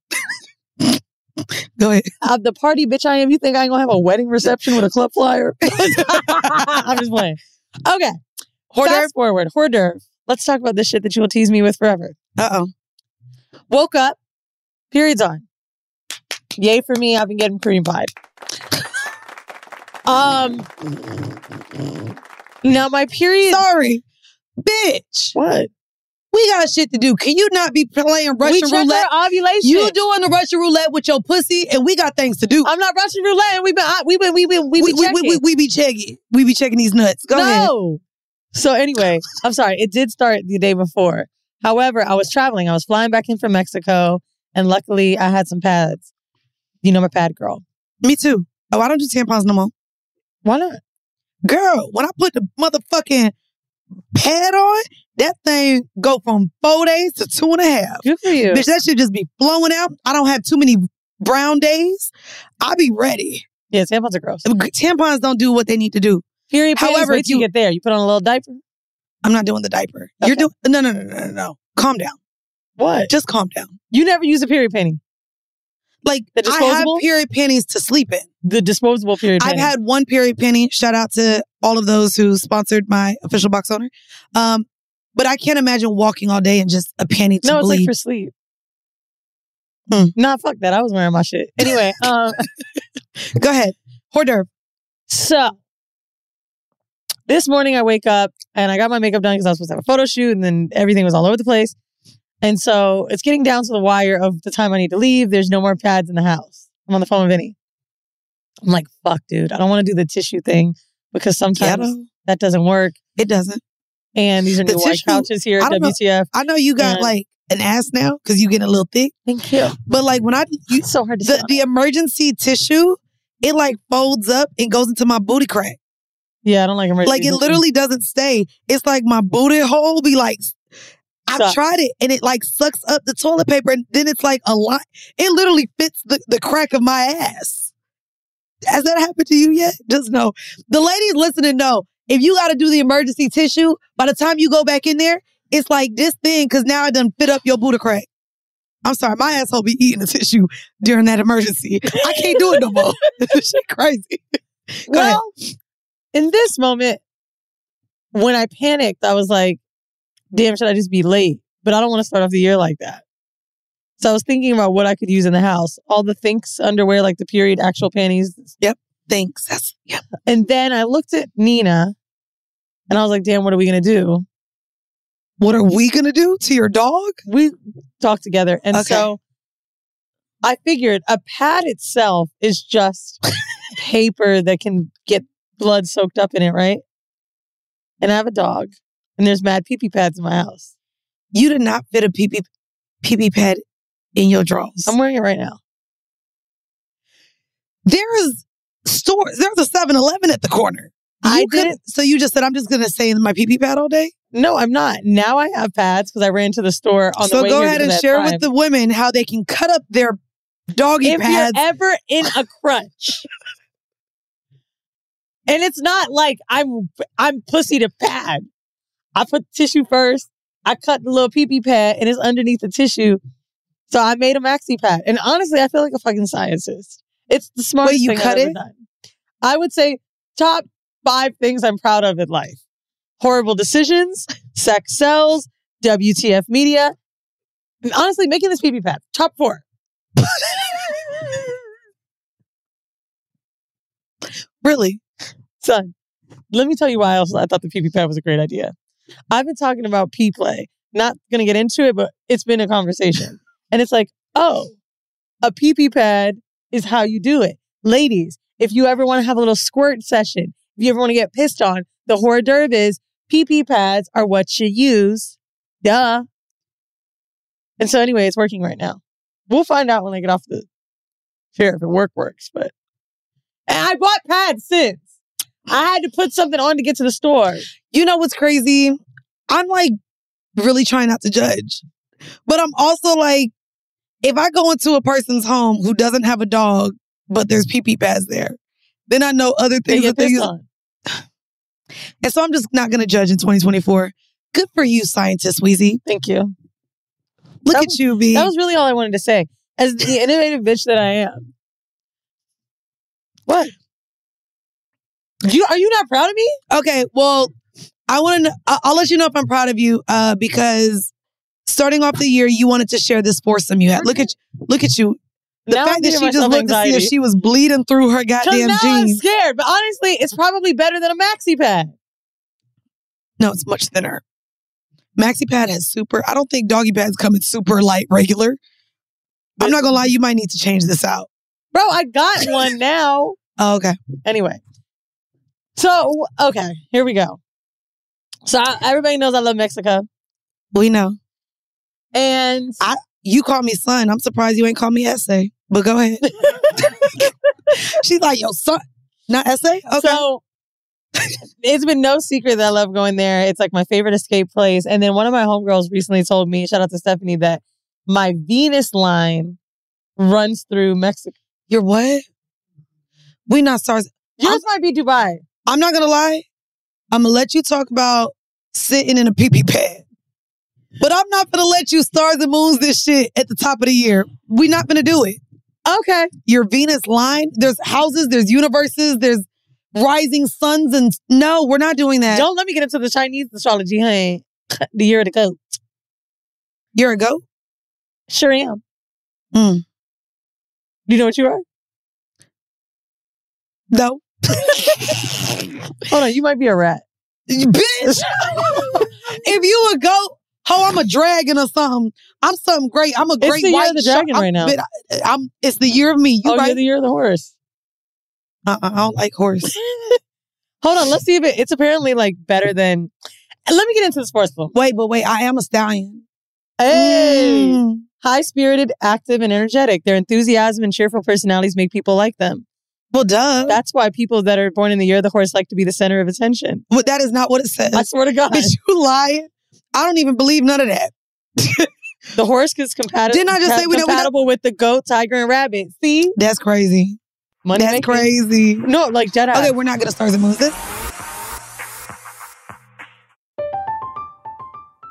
Go ahead. Uh, the party bitch I am, you think I ain't gonna have a wedding reception with a club flyer? I'm just playing. Okay. Hors d'oeuvre. Fast forward. Hors d'oeuvre. Let's talk about this shit that you will tease me with forever. Uh-oh. Woke up. Period's on. Yay for me. I've been getting cream pie. Um. Now my period. Sorry. Bitch. What? We got shit to do. Can you not be playing Russian we check roulette? Our ovulation. You doing the Russian roulette with your pussy, and we got things to do. I'm not Russian roulette. And we've been, I, we've been, we've been, we, we, we, we, we, we be checking. We be checking these nuts. Go no. ahead. No. So anyway, I'm sorry. It did start the day before. However, I was traveling. I was flying back in from Mexico, and luckily I had some pads. You know, I'm a pad girl. Me too. Oh, I don't do tampons no more. Why not? Girl, when I put the motherfucking pad on, that thing go from four days to two and a half. Good for you. Bitch, that shit just be flowing out. I don't have too many brown days. I be ready. Yeah, tampons are gross. Tampons don't do what they need to do. Period. However, wait if till you you get there. You put on a little diaper? I'm not doing the diaper. Okay. You're doing no, no, no, no, no, no. Calm down. What? Just calm down. You never use a period panty? Like, the disposable? I have period panties to sleep in. The disposable period panty. I've had one period panty. Shout out to all of those who sponsored my official box owner. Um, but I can't imagine walking all day and just a panty to no, it's bleed. like for sleep. Hmm. Nah, fuck that. I was wearing my shit. Anyway. um, Go ahead. Hors d'oeuvre. So, this morning I wake up and I got my makeup done because I was supposed to have a photo shoot and then everything was all over the place. And so it's getting down to the wire of the time I need to leave. There's no more pads in the house. I'm on the phone with Vinny. I'm like, fuck, dude. I don't want to do the tissue thing because sometimes Ghetto. that doesn't work. It doesn't. And these are The new white tissue, couches here I at don't know- W T F. I know you got And- like an ass now because you getting a little thick. Thank you. But like when I, you, It's so hard to the, say. the emergency tissue, it like folds up and goes into my booty crack. Yeah, I don't like emergency. Like it tissue. literally doesn't stay. It's like my booty hole be like, I've Sucks. tried it and it like sucks up the toilet paper and then it's like a lot. It literally fits the, the crack of my ass. Has that happened to you yet? Just know. The ladies listening know if you got to do the emergency tissue, by the time you go back in there, it's like this thing, because now I done fit up your Buddha crack. I'm sorry, my asshole be eating the tissue during that emergency. I can't do it no more. This shit crazy. Go well, ahead. In this moment, when I panicked, I was like, damn, should I just be late? But I don't want to start off the year like that. So I was thinking about what I could use in the house. All the Thinks underwear, like the period actual panties. Yep. Thanks. That's, yep. And then I looked at Nina and I was like, damn, what are we going to do? What are we going to do to your dog? We talked together. And Okay. so I figured a pad itself is just paper that can get blood soaked up in it, right? And I have a dog and there's mad pee-pee pads in my house. You did not fit a pee-pee, pee-pee pad in your drawers. I'm wearing it right now. There is stores. There's a seven eleven at the corner. I You could- didn't- So you just said, I'm just going to stay in my pee-pee pad all day? No, I'm not. Now I have pads because I ran to the store on So the way go here ahead because and I had share time. with the women how they can cut up their doggy If pads. you're ever in a crunch, and it's not like I'm I'm pussy to pad. I put tissue first. I cut the little pee-pee pad, and it's underneath the tissue. So I made a maxi pad. And honestly, I feel like a fucking scientist. It's the smartest Wait, you thing cut I've ever it? done. I would say top five things I'm proud of in life. Horrible decisions, sex sells, W T F media. And honestly, making this pee-pee pad. Top four. Really? Son, let me tell you why else I thought the pee-pee pad was a great idea. I've been talking about pee play. Not going to get into it, but it's been a conversation. And it's like, oh, a pee-pee pad is how you do it. Ladies, if you ever want to have a little squirt session, if you ever want to get pissed on, the hors d'oeuvre is pee-pee pads are what you use. Duh. And so anyway, it's working right now. We'll find out when I get off the chair if it work works. But and I bought pads since. I had to put something on to get to the store. You know what's crazy? I'm like really trying not to judge. But I'm also like, if I go into a person's home who doesn't have a dog, but there's pee-pee pads there, then I know other They things get that they pissed use. on. And so I'm just not going to judge in twenty twenty-four. Good for you, scientist Weezy. Thank you. Look That at was- you, B. That was really all I wanted to say. As the innovative bitch that I am. What? You are you not proud of me? Okay, well, I want to. I'll let you know if I'm proud of you, uh, because starting off the year, you wanted to share this foursome you had. Look at look at you. The Now fact I'm that giving she just myself looked to see anxiety. if she was bleeding through her Because goddamn now I'm jeans. scared. But honestly, it's probably better than a maxi pad. No, it's much thinner. Maxi pad has super. I don't think doggy pads come in super light regular. I'm not gonna lie, you might need to change this out. Bro, I got one now. Oh, okay. Anyway. So, okay, here we go. So I, everybody knows I love Mexico. We know. And I you call me son. I'm surprised you ain't call me essay. But go ahead. She's like, yo, son. Not essay? Okay. So it's been no secret that I love going there. It's like my favorite escape place. And then one of my homegirls recently told me, shout out to Stephanie, that my Venus line runs through Mexico. You're what? We not stars. Yours might be Dubai. I'm not gonna lie. I'm gonna let you talk about sitting in a pee-pee pad. But I'm not gonna let you stars and moons this shit at the top of the year. We not gonna do it. Okay. Your Venus line, there's houses, there's universes, there's rising suns, and no, we're not doing that. Don't let me get into the Chinese astrology, hey. The year of the goat. You're a goat? Sure am. Mm. Do you know what you are? No. Hold on, you might be a rat. Bitch! If you a goat, oh, I'm a dragon or something. I'm something great. I'm a It's great the year white of the shark. dragon I'm, right now. but I- I'm, it's the year of me. You oh, right? you're the year of the horse. Uh-uh, I don't like horse. Hold on, let's see if it, it's apparently like better than. Let me get into the sports book. Wait, but wait, I am a stallion. Hey! Mm. High-spirited, active, and energetic. Their enthusiasm and cheerful personalities make people like them. Well, duh. That's why people that are born in the year of the horse like to be the center of attention. Well, that is not what it says. I swear to God. Bitch, you lying? I don't even believe none of that. The horse is compatible. Didn't I just say we don't- we don't- compatible with the goat, tiger, and rabbit? See? That's crazy. Money That's making. crazy. No, like Jedi. Okay, we're not gonna stars and moons this.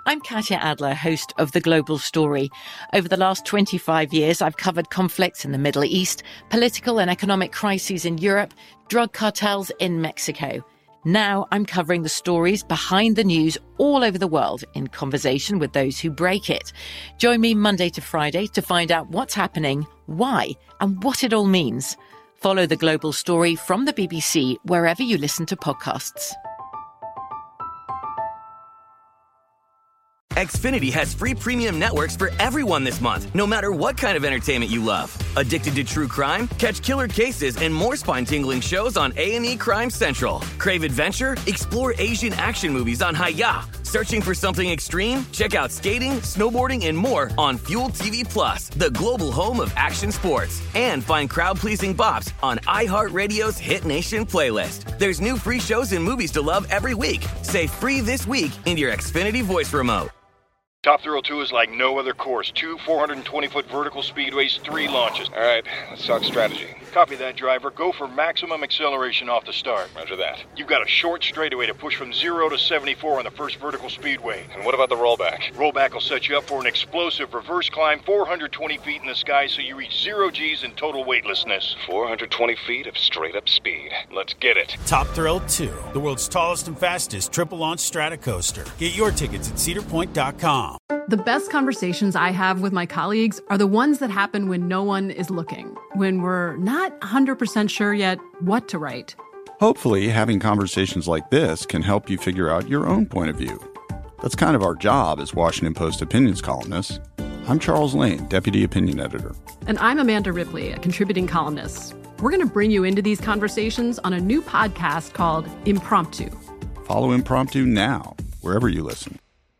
I'm Katya Adler, host of The Global Story. Over the last twenty-five years, I've covered conflicts in the Middle East, political and economic crises in Europe, drug cartels in Mexico. Now I'm covering the stories behind the news all over the world in conversation with those who break it. Join me Monday to Friday to find out what's happening, why, and what it all means. Follow The Global Story from the B B C wherever you listen to podcasts. Xfinity has free premium networks for everyone this month, no matter what kind of entertainment you love. Addicted to true crime? Catch killer cases and more spine-tingling shows on A and E Crime Central. Crave adventure? Explore Asian action movies on Hi-Ya. Searching for something extreme? Check out skating, snowboarding, and more on Fuel T V Plus, the global home of action sports. And find crowd-pleasing bops on iHeartRadio's Hit Nation playlist. There's new free shows and movies to love every week. Say free this week in your Xfinity voice remote. Top Thrill two is like no other course. Two four hundred twenty foot vertical speedways, three launches. All right, let's talk strategy. Copy that, driver. Go for maximum acceleration off the start. Roger that. You've got a short straightaway to push from zero to seventy-four on the first vertical speedway. And what about the rollback? Rollback will set you up for an explosive reverse climb four hundred twenty feet in the sky so you reach zero G's in total weightlessness. four hundred twenty feet of straight-up speed. Let's get it. Top Thrill two, the world's tallest and fastest triple-launch Stratocoaster. Get your tickets at cedar point dot com. The best conversations I have with my colleagues are the ones that happen when no one is looking, when we're not one hundred percent sure yet what to write. Hopefully, having conversations like this can help you figure out your own point of view. That's kind of our job as Washington Post opinions columnists. I'm Charles Lane, Deputy Opinion Editor. And I'm Amanda Ripley, a contributing columnist. We're going to bring you into these conversations on a new podcast called Impromptu. Follow Impromptu now, wherever you listen.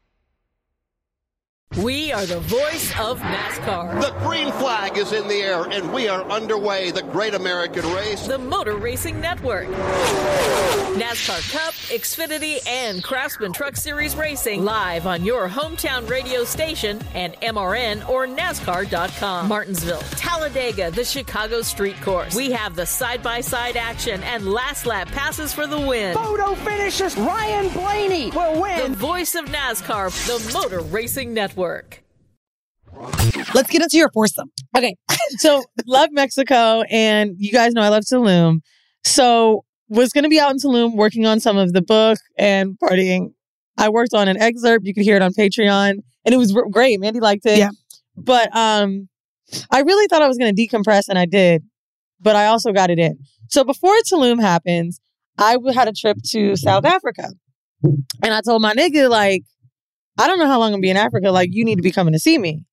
We are the voice of NASCAR. The green flag is in the air, and we are underway. The great American race. The Motor Racing Network. NASCAR Cup, Xfinity, and Craftsman Truck Series Racing live on your hometown radio station and M R N or NASCAR dot com. Martinsville, Talladega, the Chicago Street Course. We have the side-by-side action and last lap passes for the win. Photo finishes. Ryan Blaney will win. The voice of NASCAR, the Motor Racing Network. Let's get into your foursome. Okay. So love Mexico, and you guys know I love Tulum. So was going to be out in Tulum working on some of the book and partying. I worked on an excerpt. You could hear it on Patreon, and it was great. Mandy liked it. Yeah. But um, I really thought I was going to decompress, and I did. But I also got it in. So before Tulum happens, I had a trip to South Africa. And I told my nigga, like, I don't know how long I'm going to be in Africa. Like, you need to be coming to see me.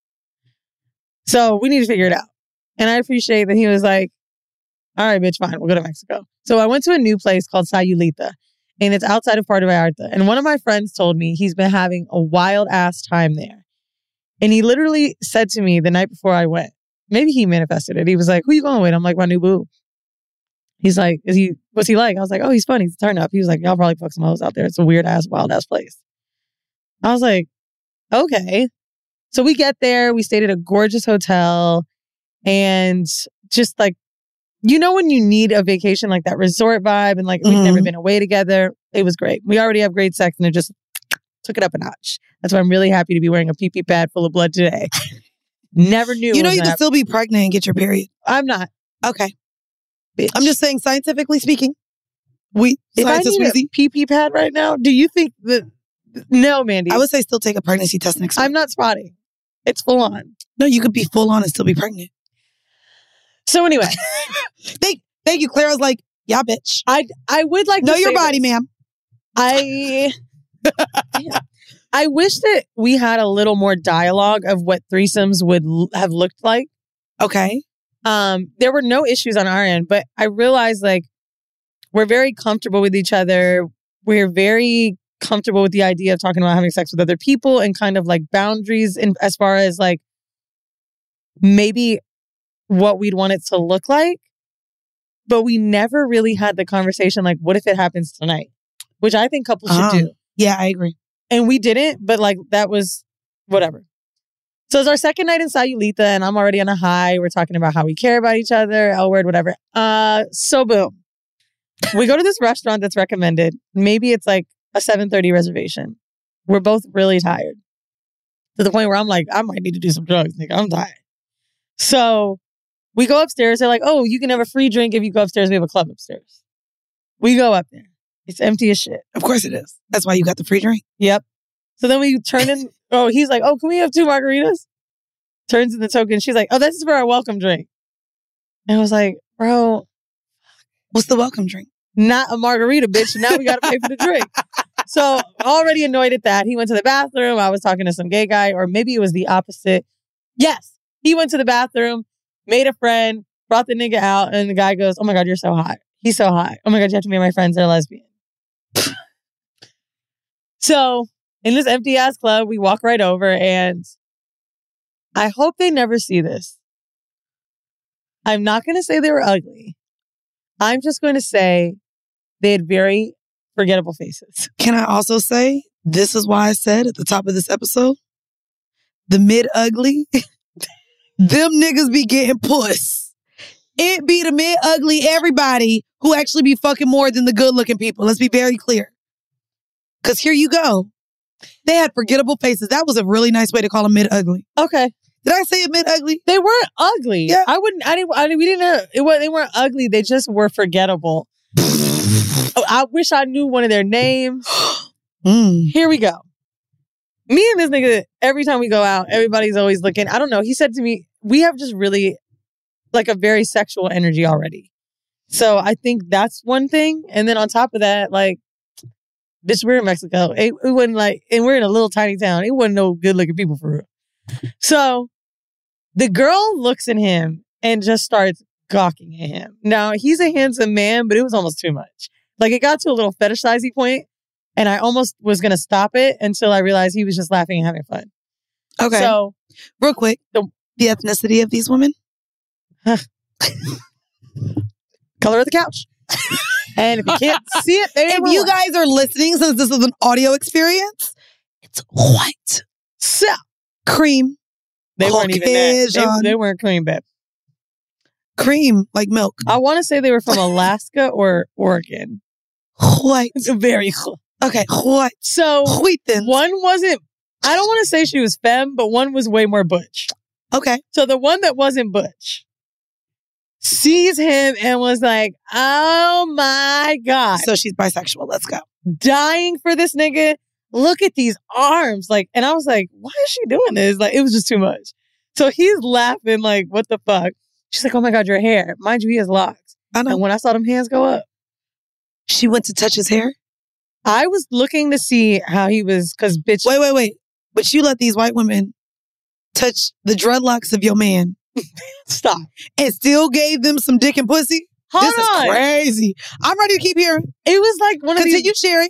So we need to figure it out. And I appreciate that he was like, all right, bitch, fine. We'll go to Mexico. So I went to a new place called Sayulita, and it's outside of Puerto Vallarta. And one of my friends told me he's been having a wild ass time there. And he literally said to me the night before I went, maybe he manifested it. He was like, who you going with? I'm like, my new boo. He's like, is he, what's he like? I was like, oh, he's funny. He's a turn up. He was like, y'all probably fuck some hoes out there. It's a weird ass, wild ass place. I was like, okay. So we get there. We stayed at a gorgeous hotel. And just like, you know, when you need a vacation, like that resort vibe, and like mm-hmm. we've never been away together. It was great. We already have great sex, and it just took it up a notch. That's why I'm really happy to be wearing a pee-pee pad full of blood today. Never knew. You know, you can happen. still be pregnant and get your period. I'm not. Okay. Bitch. I'm just saying, scientifically speaking, we, if I need a pee-pee pad right now, do you think that, no, Mandy. I would say still take a pregnancy test next week. I'm not spotting. It's full on. No, you could be full on and still be pregnant. So anyway. thank, thank you. Clara's like, yeah, bitch. I, I would like know to your say body, this. ma'am. I, yeah. I wish that we had a little more dialogue of what threesomes would l- have looked like. Okay. Um, there were no issues on our end, but I realized like we're very comfortable with each other. We're very comfortable with the idea of talking about having sex with other people and kind of like boundaries in as far as like maybe what we'd want it to look like. But we never really had the conversation like, what if it happens tonight? Which I think couples um, should do. Yeah, I agree. And we didn't, but like that was whatever. So it's our second night in Sayulita, and I'm already on a high. We're talking about how we care about each other, L word, whatever. Uh, so boom. We go to this restaurant that's recommended. Maybe it's like a seven thirty reservation. We're both really tired. To the point where I'm like, I might need to do some drugs, nigga. I'm tired. So we go upstairs. They're like, oh, you can have a free drink if you go upstairs. We have a club upstairs. We go up there. It's empty as shit. Of course it is. That's why you got the free drink. Yep. So then we turn in. Oh, he's like, oh, can we have two margaritas? Turns in the token. She's like, oh, this is for our welcome drink. And I was like, bro. What's the welcome drink? Not a margarita, bitch. Now we got to pay for the drink. So already annoyed at that. He went to the bathroom. I was talking to some gay guy, or maybe it was the opposite. Yes. He went to the bathroom, made a friend, brought the nigga out, and the guy goes, oh my God, you're so hot. He's so hot. Oh my God, you have to meet my friends. They're lesbian. So in this empty ass club, we walk right over, and I hope they never see this. I'm not going to say they were ugly. I'm just going to say they had very forgettable faces. Can I also say, this is why I said at the top of this episode, the mid-ugly, them niggas be getting puss. It be the mid-ugly everybody who actually be fucking more than the good-looking people. Let's be very clear. Because here you go. They had forgettable faces. That was a really nice way to call them mid-ugly. Okay. Did I say it mid-ugly? They weren't ugly. Yeah. I wouldn't, I didn't, I didn't we didn't have, it was, they weren't ugly. They just were forgettable. Oh, I wish I knew one of their names. mm. Here we go. Me and this nigga, every time we go out, everybody's always looking. I don't know. He said to me, we have just really like a very sexual energy already. So I think that's one thing. And then on top of that, like, bitch, we're in Mexico. It, it wasn't like, and we're in a little tiny town. It wasn't no good looking people for real. So the girl looks at him and just starts gawking at him. Now, he's a handsome man, but it was almost too much. Like, it got to a little fetishizy point, and I almost was going to stop it until I realized he was just laughing and having fun. Okay. So, real quick, the, the ethnicity of these women? Color of the couch. And if you can't see it, they if were you white. guys are listening, since this is an audio experience, it's white. So, cream. They weren't even that. They, they weren't cream, babe. Cream, like milk. I want to say they were from Alaska or Oregon. White. It's very okay. White. So White then. One wasn't. I don't want to say she was femme, but one was way more butch. Okay. So the one that wasn't butch sees him and was like, "Oh my God!" So she's bisexual. Let's go. Dying for this nigga. Look at these arms, like, and I was like, "Why is she doing this?" Like, it was just too much. So he's laughing, like, "What the fuck?" She's like, oh my God, your hair. Mind you, he has locks. I know. And when I saw them hands go up. She went to touch his hair? I was looking to see how he was, because bitch. Wait, wait, wait. But you let these white women touch the dreadlocks of your man. Stop. And still gave them some dick and pussy? Hold this on. is crazy. I'm ready to keep hearing. It was like one of Continue these. sharing.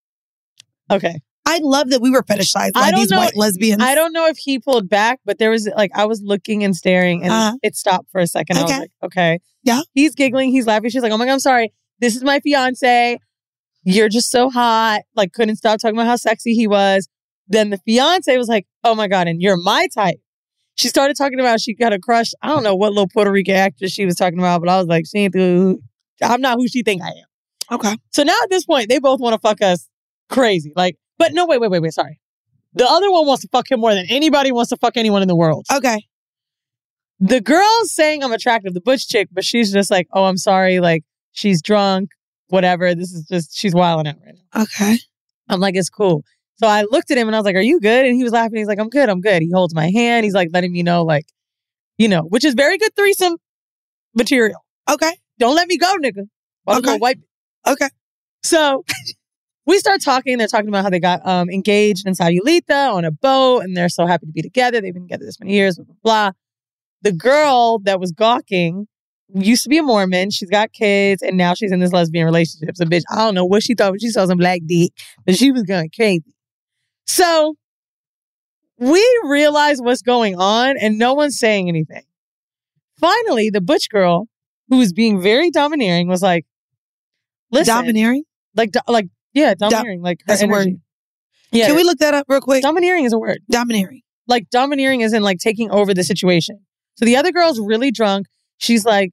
Okay. I love that we were fetishized by these know, white lesbians. I don't know if he pulled back, but there was like, I was looking and staring and uh, it stopped for a second. Okay. I was like, okay. Yeah. He's giggling. He's laughing. She's like, oh my God, I'm sorry. This is my fiance. You're just so hot. Like, couldn't stop talking about how sexy he was. Then the fiance was like, oh my God, and you're my type. She started talking about she got a crush. I don't know what little Puerto Rican actress she was talking about, but I was like, she ain't the, I'm not who she think I am. Okay. So now at this point, they both want to fuck us crazy. Like, but no, wait, wait, wait, wait, sorry. The other one wants to fuck him more than anybody wants to fuck anyone in the world. Okay. The girl's saying I'm attractive, the butch chick, but she's just like, oh, I'm sorry. Like, she's drunk, whatever. This is just, she's wilding out right now. Okay. I'm like, it's cool. So I looked at him and I was like, are you good? And he was laughing. He's like, I'm good. I'm good. He holds my hand. He's like letting me know, like, you know, which is very good threesome material. Okay. Don't let me go, nigga. I'll okay. go wipe. Okay. So we start talking. They're talking about how they got um, engaged in Sayulita on a boat and they're so happy to be together. They've been together this many years, blah, blah, blah. The girl that was gawking used to be a Mormon. She's got kids and now she's in this lesbian relationship. So, bitch, I don't know what she thought when she saw some black dick, but she was going crazy. So we realize what's going on and no one's saying anything. Finally, the butch girl, who was being very domineering, was like, listen. Domineering? Like, do, like, yeah, domineering. Do- like, that's energy. a word. Yeah. Can we look that up real quick? Domineering is a word. Domineering. Like, domineering is in, like, taking over the situation. So the other girl's really drunk. She's like,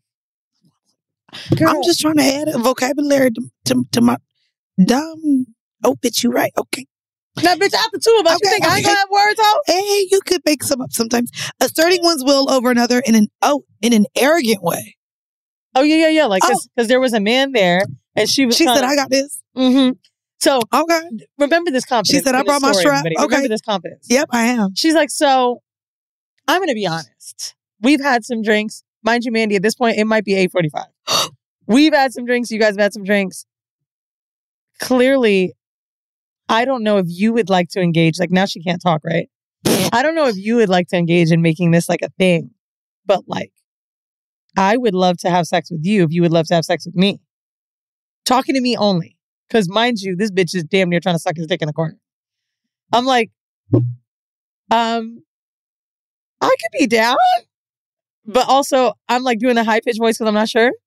girl. I'm just trying to add a vocabulary to, to, to my dom. Oh, bitch, you right. Okay. Now, bitch, after two of us, Okay, you think I ain't okay. gonna have words out? Hey, you could make some up sometimes. Asserting one's will over another in an oh in an arrogant way. Oh, yeah, yeah, yeah. Like, Oh. because there was a man there, and she was She trying said, to- "I got this." Mm-hmm. So, Okay. remember this confidence. She said, "I for this brought my story, strap." everybody. Okay. Remember this confidence. Yep, I am. She's like, so, I'm going to be honest. We've had some drinks. Mind you, Mandy, at this point, it might be eight forty-five. We've had some drinks. You guys have had some drinks. Clearly, I don't know if you would like to engage. Like, now she can't talk, right? I don't know if you would like to engage in making this like a thing. But like, I would love to have sex with you if you would love to have sex with me. Talking to me only. Because mind you, this bitch is damn near trying to suck his dick in the corner. I'm like, um, I could be down. But also, I'm like doing a high-pitched voice because I'm not sure.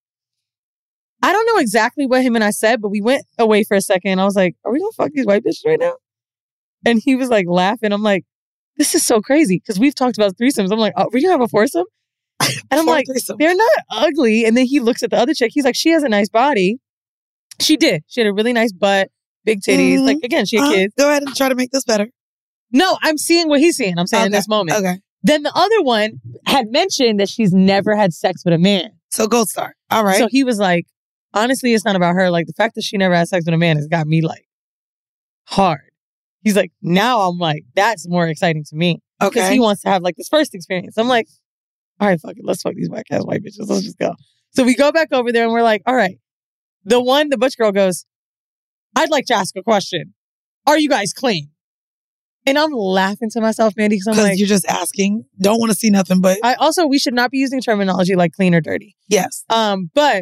I don't know exactly what him and I said, but we went away for a second. I was like, are we going to fuck these white bitches right now? And he was like laughing. I'm like, this is so crazy because we've talked about threesomes. I'm like, oh, we going to have a foursome? And I'm Four like, threesome. they're not ugly. And then he looks at the other chick. He's like, she has a nice body. She did. She had a really nice butt, big titties. Mhm. Like, again, she had Uh-huh. kids. Go ahead and try to make this better. No, I'm seeing what he's seeing. I'm saying in Okay. this moment. Okay. Then the other one had mentioned that she's never had sex with a man. So gold star. All right. So he was like, honestly, it's not about her. Like, the fact that she never had sex with a man has got me like hard. He's like, now I'm like, that's more exciting to me. Because Okay. he wants to have like this first experience. I'm like, all right, fuck it. Let's fuck these whack ass white bitches. Let's just go. So we go back over there and we're like, all right. The one, the butch girl goes, I'd like to ask a question. Are you guys clean? And I'm laughing to myself, Mandy, because I'm Because like, you're just asking. Don't want to see nothing but. I also, we should not be using terminology like clean or dirty. Yes. Um, but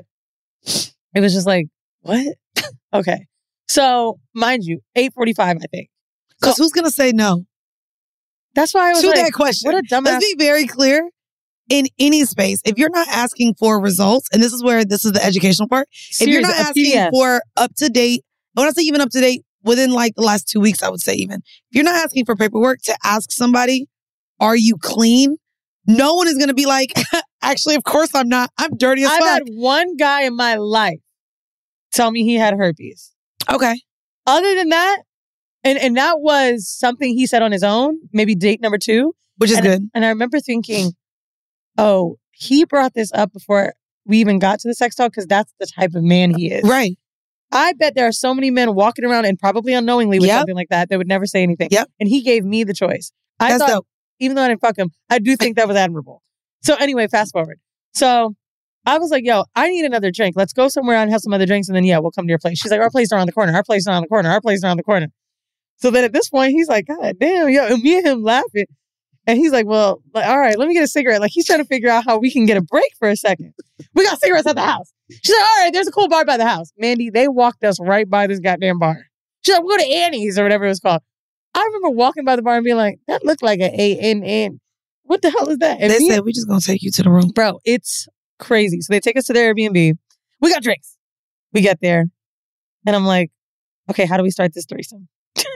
it was just like, what? Okay. So, mind you, eight forty-five, I think. Because who's going to say no? That's why I was To like, that question. what a dumbass. Let's be very clear. In any space, if you're not asking for results, and this is where this is the educational part, if you're Series not of asking P D F. for up to date, when I say even up to date, within like the last two weeks, I would say even, if you're not asking for paperwork to ask somebody, are you clean? No one is going to be like, actually, of course I'm not. I'm dirty as I've fuck. had one guy in my life tell me he had herpes. Okay. Other than that, and, and that was something he said on his own, maybe date number two. Which is and, good. And I remember thinking, oh, he brought this up before we even got to the sex talk because that's the type of man he is. Right. I bet there are so many men walking around and probably unknowingly with Yep. something like that that would never say anything. Yep. And he gave me the choice. I That's thought, dope. even though I didn't fuck him, I do think that was admirable. So anyway, fast forward. So I was like, yo, I need another drink. Let's go somewhere and have some other drinks. And then, yeah, we'll come to your place. She's like, our place is around the corner. Our place is around the corner. Our place is around the corner. So then at this point, he's like, God damn, yo, and me and him laughing. And he's like, well, like, all right, let me get a cigarette. Like, he's trying to figure out how we can get a break for a second. We got cigarettes at the house. She's like, all right, there's a cool bar by the house. Mandy, they walked us right by this goddamn bar. She's like, we'll go to Annie's or whatever it was called. I remember walking by the bar and being like, that looked like an A N N. What the hell is that? And They me- said, we just going to take you to the room. Bro, it's crazy. So they take us to their Airbnb. We got drinks. We get there. And I'm like, okay, how do we start this threesome?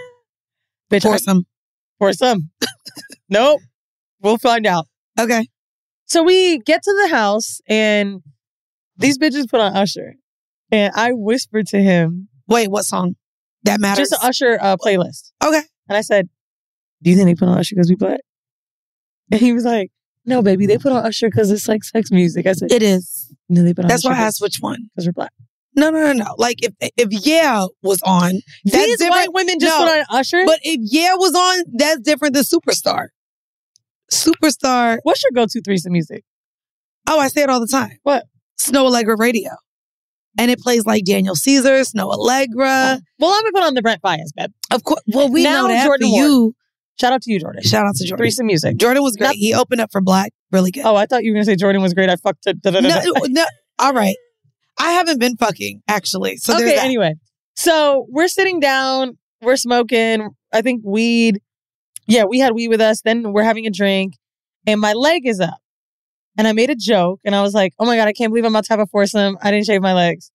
Bitch, Pour I- some. Pour some. Nope. We'll find out. Okay. So we get to the house and these bitches put on Usher. And I whispered to him. Wait, what song? That matters. Just an Usher uh, playlist. Okay. And I said, do you think they put on Usher because we black? And he was like, no, baby, they put on Usher because it's like sex music. I said, It is. no, they put on That's why I Usher asked which one. because we're black. No, no, no, no. Like if if Yeah was on, that's These different. white women just No, put on Usher? But if Yeah was on, that's different than Superstar. Superstar. What's your go-to threesome music? Oh, I say it all the time. What? Snow Allegra Radio. And it plays like Daniel Caesar, Snow Allegra. Well, I'm going to put on the Brent Bias, babe. Of course. Well, we Now know that Jordan for Ward. you. Shout out to you, Jordan. Shout out to Jordan. Threesome music. Jordan was great. Not- He opened up for Black. Really good. Oh, I thought you were going to say Jordan was great. I fucked it. no, no. All right. I haven't been fucking, actually. So there's okay, that. anyway. So we're sitting down. We're smoking, I think, weed. Yeah, we had weed with us. Then we're having a drink. And my leg is up. And I made a joke. And I was like, oh my God, I can't believe I'm about to have a foursome. I didn't shave my legs.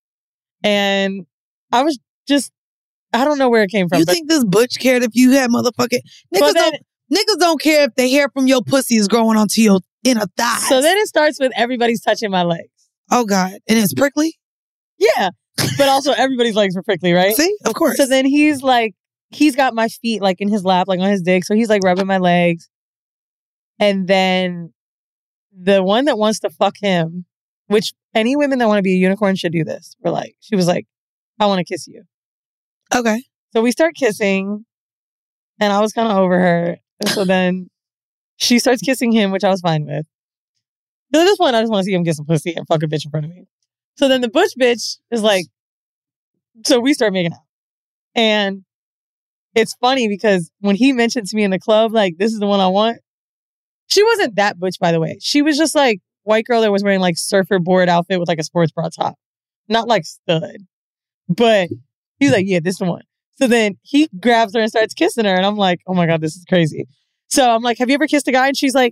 And I was just, I don't know where it came from. You but think this butch cared if you had motherfucking... Niggas, But then- don't, niggas don't care if the hair from your pussy is growing onto your inner thighs. So then it starts with everybody's touching my legs. Oh, God. And it's prickly? Yeah. But also everybody's legs were prickly, right? See? Of course. So then he's like, he's got my feet like in his lap, like on his dick. So he's like rubbing my legs. And then the one that wants to fuck him, which any women that want to be a unicorn should do this. We're like, she was like, I want to kiss you. Okay. So we start kissing and I was kind of over her. And so then she starts kissing him, which I was fine with. Because at this point, I just want to see him get some pussy and fuck a bitch in front of me. So then the butch bitch is like, so we start making out. And it's funny because when he mentioned to me in the club, like, this is the one I want, she wasn't that butch, by the way. She was just like white girl that was wearing like surfer board outfit with like a sports bra top. Not like stud. But he was like, yeah, this is the one. So then he grabs her and starts kissing her. And I'm like, oh my God, this is crazy. So I'm like, have you ever kissed a guy? And she's like,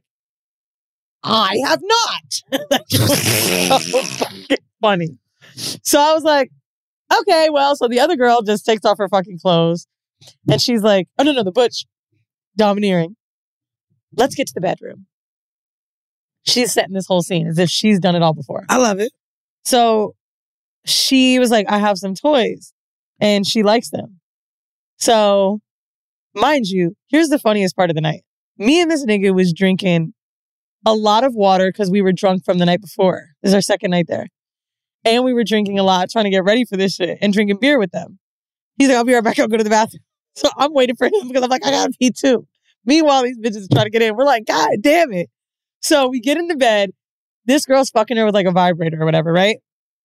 I have not. Like, it was so fucking funny. So I was like, okay, well, so the other girl just takes off her fucking clothes. And she's like, oh, no, no, the butch. Domineering. Let's get to the bedroom. She's setting this whole scene as if she's done it all before. I love it. So she was like, I have some toys. And she likes them. So, mind you, here's the funniest part of the night. Me and this nigga was drinking a lot of water because we were drunk from the night before. This is our second night there. And we were drinking a lot, trying to get ready for this shit and drinking beer with them. He's like, I'll be right back. I'll go to the bathroom. So I'm waiting for him because I'm like, I gotta pee too. Meanwhile, these bitches are trying to get in. We're like, God damn it. So we get into bed. This girl's fucking her with like a vibrator or whatever, right?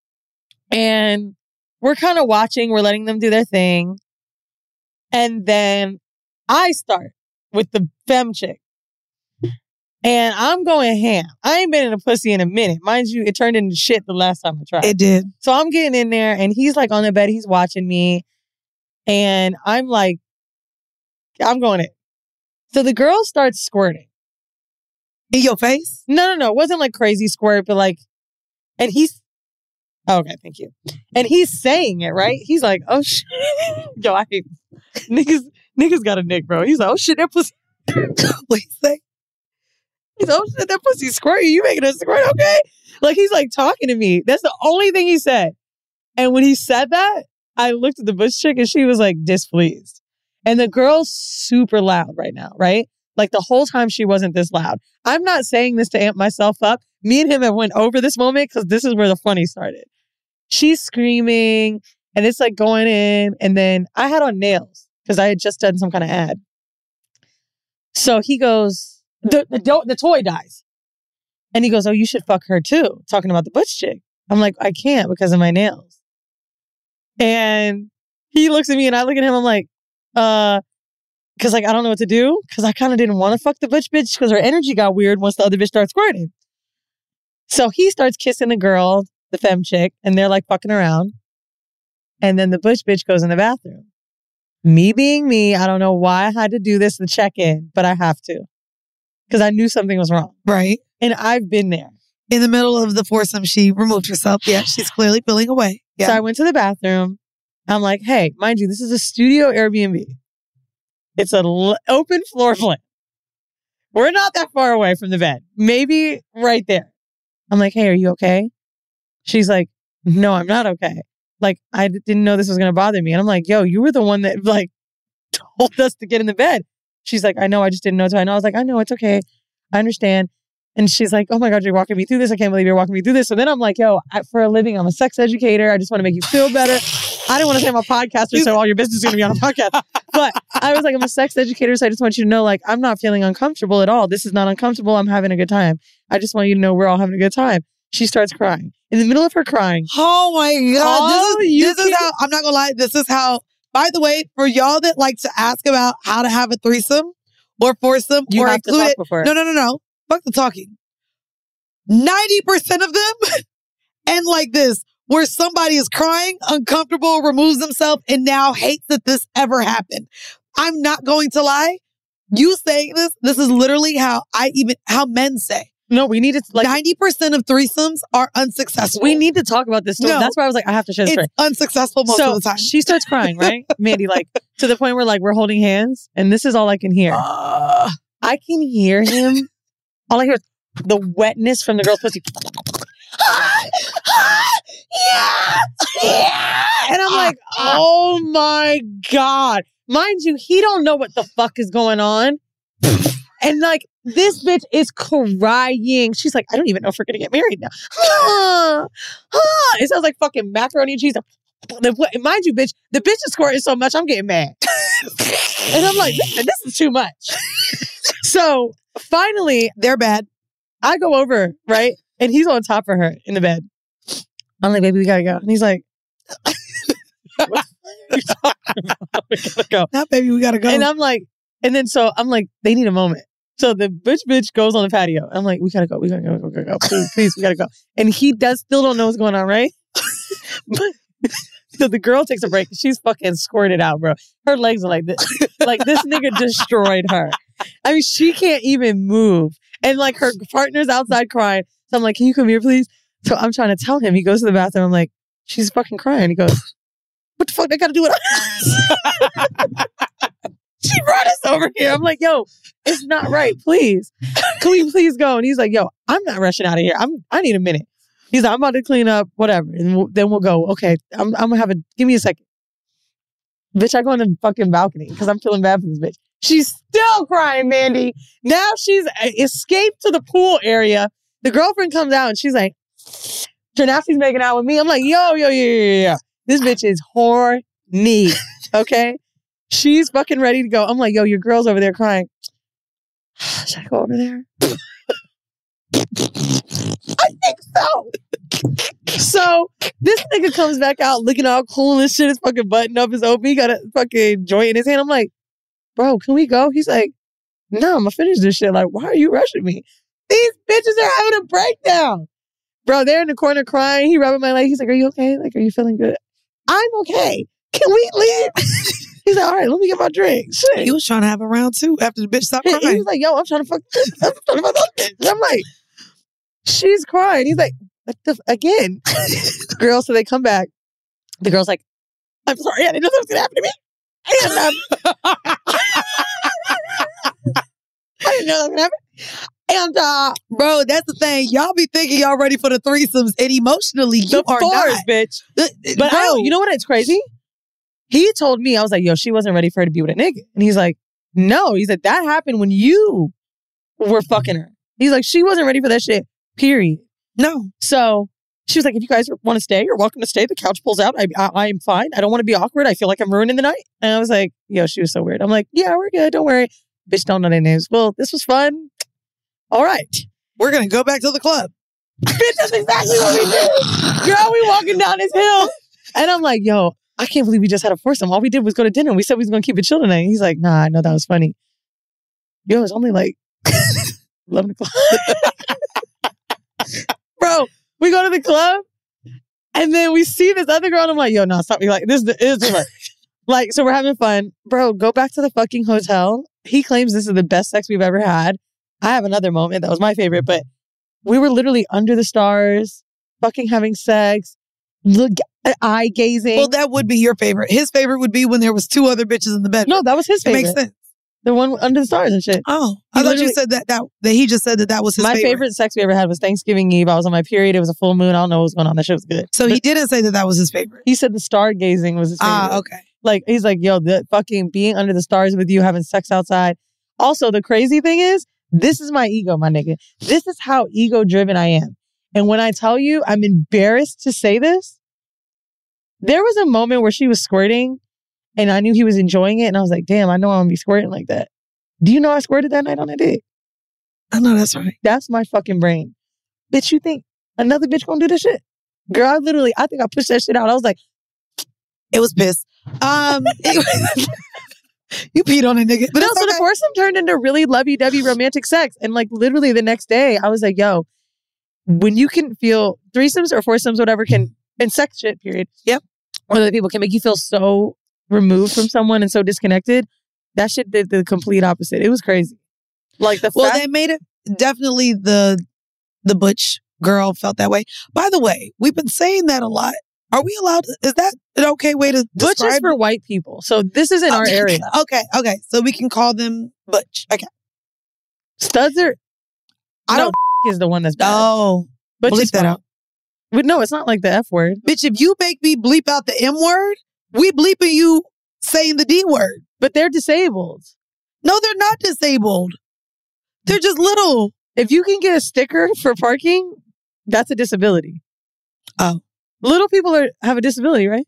And we're kind of watching. We're letting them do their thing. And then I start with the femme chick. And I'm going ham. I ain't been in a pussy in a minute. Mind you, it turned into shit the last time I tried. It did. So I'm getting in there and he's like on the bed. He's watching me. And I'm like, I'm going in. So the girl starts squirting. In your face? No, no, no. It wasn't like crazy squirt, but like, and he's, oh, okay, thank you. And he's saying it, right? He's like, oh shit. Yo, I hate niggas, niggas got a nick, bro. He's like, oh shit, that pussy. Wait, say. He's like, oh shit, that pussy squirty. You making us squirt, okay? Like, he's like talking to me. That's the only thing he said. And when he said that, I looked at the butch chick and she was like displeased. And the girl's super loud right now, right? Like the whole time she wasn't this loud. I'm not saying this to amp myself up. Me and him have went over this moment because this is where the funny started. She's screaming and it's like going in. And then I had on nails because I had just done some kind of ad. So he goes, the, the, the toy dies. And he goes, oh, you should fuck her too. Talking about the butch chick. I'm like, I can't because of my nails. And he looks at me and I look at him. I'm like, uh, because like, I don't know what to do. Because I kind of didn't want to fuck the butch bitch because her energy got weird once the other bitch starts squirting. So he starts kissing the girl, the femme chick, and they're like fucking around. And then the butch bitch goes in the bathroom. Me being me, I don't know why I had to do this to check in, but I have to. Because I knew something was wrong. Right. And I've been there. In the middle of the foursome, she removed herself. Yeah, she's clearly feeling away. Yeah. So I went to the bathroom. I'm like, hey, mind you, this is a studio Airbnb. It's an l- open floor plan. We're not that far away from the bed. Maybe right there. I'm like, hey, are you okay? She's like, no, I'm not okay. Like, I d- didn't know this was going to bother me. And I'm like, yo, you were the one that like told us to get in the bed. She's like, I know, I just didn't know. So I know. I was like, I know, it's okay. I understand. And she's like, oh my God, you're walking me through this. I can't believe you're walking me through this. So then I'm like, yo, I, for a living, I'm a sex educator. I just want to make you feel better. I didn't want to say I'm a podcaster, so all your business is going to be on a podcast. But I was like, I'm a sex educator, so I just want you to know, like, I'm not feeling uncomfortable at all. This is not uncomfortable. I'm having a good time. I just want you to know we're all having a good time. She starts crying. In the middle of her crying. Oh my God. Oh, this is, this is how, I'm not going to lie, this is how, by the way, for y'all that like to ask about how to have a threesome or foursome you or have include to talk it. Before. No, no, no, no. Fuck the talking. ninety percent of them end like this, where somebody is crying, uncomfortable, removes themselves, and now hates that this ever happened. I'm not going to lie. You saying this, this is literally how I even, how men say. No, we need to, like, ninety percent of threesomes are unsuccessful. We need to talk about this story. No, that's why I was like, I have to share this it's story. Unsuccessful most so of the time. She starts crying, right? Mandy, like, to the point where, like, we're holding hands, and this is all I can hear. Uh, I can hear him. All I hear is the wetness from the girl's pussy. yeah, yeah. And I'm like, oh my God. mind you, he don't know what the fuck is going on. And like, this bitch is crying. She's like, I don't even know if we're going to get married now. Ah, ah. It sounds like fucking macaroni and cheese. Mind you, bitch, the bitch is squirting so much, I'm getting mad. And I'm like, listen, this is too much. So finally, they're bad. I go over, right? And he's on top of her in the bed. I'm like, baby, we gotta go. And he's like, what are you talking about? We gotta go. Not baby, we gotta go. And I'm like, and then so I'm like, they need a moment. So the bitch bitch goes on the patio. I'm like, we gotta go, we gotta go, we gotta go. Please, please, we gotta go. And he does still don't know what's going on, right? But, so the girl takes a break. She's fucking squirted out, bro. Her legs are like this. Like, this nigga destroyed her. I mean, she can't even move. And like, her partner's outside crying. So I'm like, can you come here, please? So I'm trying to tell him. He goes to the bathroom. I'm like, she's fucking crying. He goes, what the fuck they gotta do with us? She brought us over here. I'm like, yo, it's not right. Please. Can we please go? And he's like, yo, I'm not rushing out of here. I'm, I need a minute. He's like, I'm about to clean up, whatever. And we'll, then we'll go. Okay, I'm, I'm going to have a, give me a second. Bitch, I go on the fucking balcony because I'm feeling bad for this bitch. She's still crying, Mandy. Now she's escaped to the pool area. The girlfriend comes out and she's like, Trinassi's making out with me. I'm like, yo, yo, yo, yo, yo. This bitch is horny, okay? She's fucking ready to go. I'm like, yo, your girl's over there crying. Should I go over there? I think so. So this nigga comes back out looking all cool and shit. His fucking button up is open. He got a fucking joint in his hand. I'm like, bro, can we go? He's like, no, I'm gonna finish this shit. Like, why are you rushing me? These bitches are having a breakdown. Bro, they're in the corner crying. He rubbing my leg. He's like, are you okay? Like, are you feeling good? I'm okay. Can we leave? He's like, all right, let me get my drink. Shit. He was trying to have a round two after the bitch stopped crying. He was like, yo, I'm trying to fuck this. I'm trying to fuck this bitch. I'm like, she's crying. He's like, what the f-? Again. Girl, so they come back. The girl's like, I'm sorry, I didn't know that was going to happen to me. And, um, I didn't know that was going to happen. And, uh, bro, that's the thing. Y'all be thinking y'all ready for the threesomes, and emotionally, you the are fours, not. bitch. The, but bro. I don't, you know what? It's crazy. He told me, I was like, yo, she wasn't ready for her to be with a nigga. And he's like, no. He's like, that happened when you were fucking her. He's like, she wasn't ready for that shit, period. No. So she was like, if you guys want to stay, you're welcome to stay. The couch pulls out. I, I, I am fine. I don't want to be awkward. I feel like I'm ruining the night. And I was like, yo, she was so weird. I'm like, yeah, we're good. Don't worry. Bitch, don't know their names. Well, this was fun. All right. We're going to go back to the club. Bitch, that's exactly what we did. Girl, we walking down this hill. And I'm like, yo, I can't believe we just had a foursome. All we did was go to dinner. We said we was going to keep it chill tonight. He's like, nah, I know that was funny. Yo, it's only like eleven o'clock. Bro, we go to the club and then we see this other girl and I'm like, yo, no, stop me. Like, this is too much. Like, so we're having fun. Bro, go back to the fucking hotel. He claims this is the best sex we've ever had. I have another moment that was my favorite, but we were literally under the stars, fucking having sex, look, eye gazing. Well, that would be your favorite. His favorite would be when there was two other bitches in the bedroom. No, that was his favorite. It makes sense. The one under the stars and shit. Oh, He I thought you literally- said that, that that he just said that that was his my favorite. favorite sex we ever had was Thanksgiving Eve. I was on my period. It was a full moon. I don't know what was going on. That shit was good. So But he didn't say that that was his favorite. he said the stargazing was his favorite. Ah, okay. Like, he's like, yo, the fucking being under the stars with you, having sex outside. Also, the crazy thing is, this is my ego, my nigga. This is how ego driven I am. And when I tell you, I'm embarrassed to say this. There was a moment where she was squirting and I knew he was enjoying it. And I was like, damn, I know I'm gonna be squirting like that. Do you know I squirted that night on a dick? I know that's right. That's my fucking brain. Bitch, you think another bitch gonna do this shit? Girl, I literally, I think I pushed that shit out. I was like, it was piss. Um, it- you peed on a nigga. But But also, the foursome turned into really lovey-dovey romantic sex. And like literally the next day, I was like, yo, when you can feel threesomes or foursomes, whatever, can, and sex shit, period. Yep. Or other people can make you feel so removed from someone and so disconnected. That shit did the complete opposite. It was crazy. Like the well, fact- they made it definitely the the butch girl felt that way. By the way, we've been saying that a lot. Are we allowed to, is that an okay way to Butch is describe for white people. So this is in our Okay, area. Okay, okay. So we can call them butch. Okay. Studs are, I no, don't is the one that's bad. Oh, Butch bleep is that fine. out. But no, it's not like the F word. Bitch, if you make me bleep out the M word, we bleeping you saying the D word. But they're disabled. No, they're not disabled. They're just little. If you can get a sticker for parking, that's a disability. Oh. Little people are have a disability, right?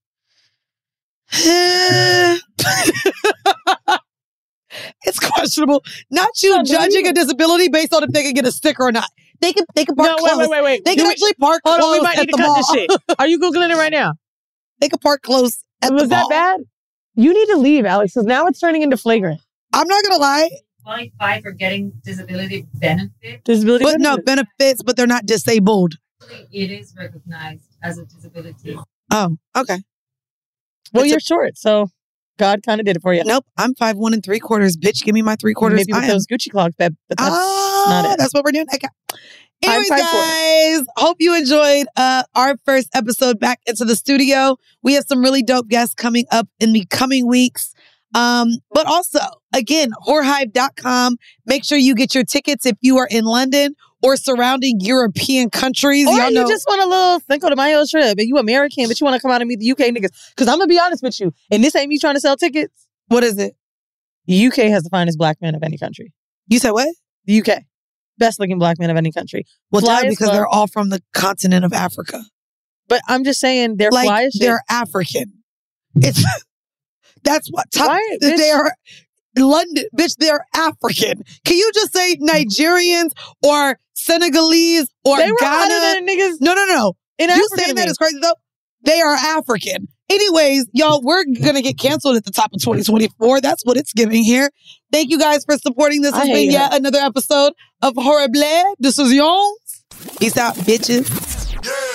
It's questionable. Not you No, judging you- a disability based on if they can get a sticker or not. They can they can park No, close. wait, wait, wait, wait. They Do can we- actually park Hold close on, we might at need to the cut mall. this shit. Are you Googling it right now? They can park close at Was the that mall. bad? You need to leave, Alex, because now it's turning into flagrant. I'm not gonna lie. Qualify for getting disability benefit. Disability But no, benefit. benefits, but they're not disabled. It is recognized as a disability. Oh, okay. Well, It's you're a- short, so God kind of did it for you. Nope, I'm five one and three quarters. Bitch, give me my three quarters. Maybe with I am- those Gucci clogs, babe, but that's Ah, not it. that's what we're doing. Okay. I'm Anyways, five four. guys, hope you enjoyed uh, our first episode back into the studio. We have some really dope guests coming up in the coming weeks. Um, but also, again, whorehive dot com. Make sure you get your tickets if you are in London or surrounding European countries. Or Y'all you know, just want a little Cinco de Mayo trip and you American, but you want to come out and meet the U K niggas. Because I'm going to be honest with you, and this ain't me trying to sell tickets. what is it? The U K has the finest black men of any country. You said what? The U K. Best looking black men of any country. Well, Fly duh, as because fuck. they're all from the continent of Africa. But I'm just saying they're fly Like, as shit. they're African. It's that's what top, Why- they bitch. are London, bitch, they're African. Can you just say Nigerians or Senegalese or They were Ghana? hotter than niggas No, no, no. in You Africa saying to that me. is crazy though. They are African. Anyways, y'all, we're gonna get canceled at the top of twenty twenty-four. That's what it's giving here. Thank you guys for supporting this. I Has hate been her. yet another episode of Horrible Decisions. Peace out, bitches.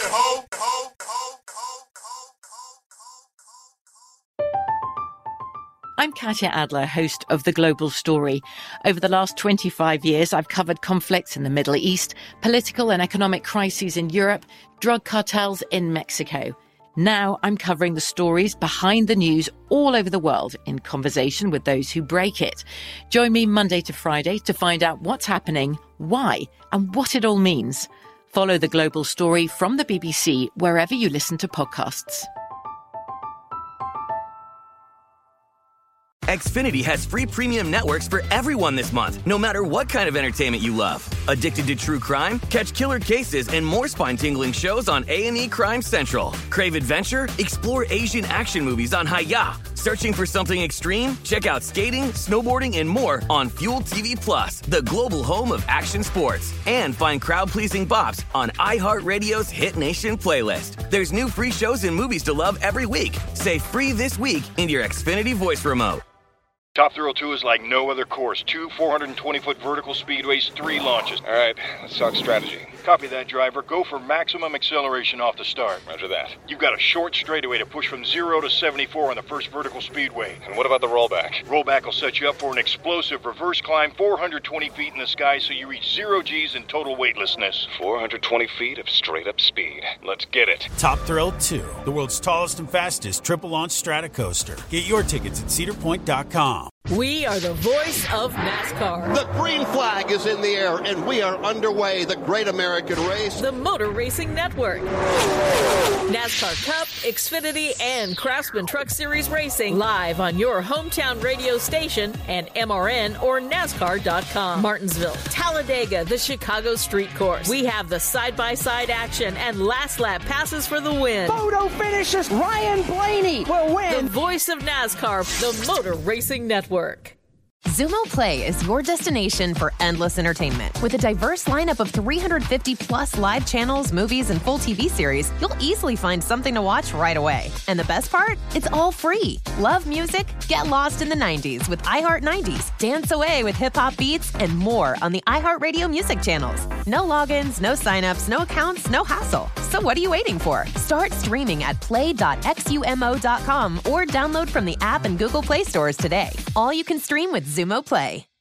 I'm Katya Adler, host of The Global Story. Over the last twenty-five years, I've covered conflicts in the Middle East, political and economic crises in Europe, drug cartels in Mexico. Now I'm covering the stories behind the news all over the world in conversation with those who break it. Join me Monday to Friday to find out what's happening, why, and what it all means. Follow The Global Story from the B B C wherever you listen to podcasts. Xfinity has free premium networks for everyone this month, no matter what kind of entertainment you love. Addicted to true crime? Catch killer cases and more spine-tingling shows on A and E Crime Central. Crave adventure? Explore Asian action movies on Hi-Ya. Searching for something extreme? Check out skating, snowboarding, and more on Fuel T V Plus, the global home of action sports. And find crowd-pleasing bops on iHeartRadio's Hit Nation playlist. There's new free shows and movies to love every week. Say free this week in your Xfinity voice remote. Top Thrill two is like no other course. Two four hundred twenty foot vertical speedways, three launches. All right, let's talk strategy. Copy that, driver. Go for maximum acceleration off the start. Roger that. You've got a short straightaway to push from zero to seventy-four on the first vertical speedway. And what about the rollback? Rollback will set you up for an explosive reverse climb four hundred twenty feet in the sky so you reach zero G's in total weightlessness. four hundred twenty feet of straight-up speed. Let's get it. Top Thrill two, the world's tallest and fastest triple-launch stratocoaster. Get your tickets at cedar point dot com. We are the voice of NASCAR. The green flag is in the air, and we are underway. The great American race. The Motor Racing Network. NASCAR Cup, Xfinity, and Craftsman Truck Series Racing live on your hometown radio station and M R N or NASCAR dot com. Martinsville, Talladega, the Chicago Street Course. We have the side-by-side action and last lap passes for the win. Photo finishes. Ryan Blaney will win. The voice of NASCAR, the Motor Racing Network. Zumo Play is your destination for endless entertainment. With a diverse lineup of three hundred fifty plus live channels, movies, and full T V series, you'll easily find something to watch right away. And the best part? It's all free. Love music? Get lost in the nineties with iHeart nineties. Dance away with hip-hop beats and more on the iHeartRadio music channels. No logins, no signups, no accounts, no hassle. So what are you waiting for? Start streaming at play dot xumo dot com or download from the app and Google Play stores today. All you can stream with Zumo Play.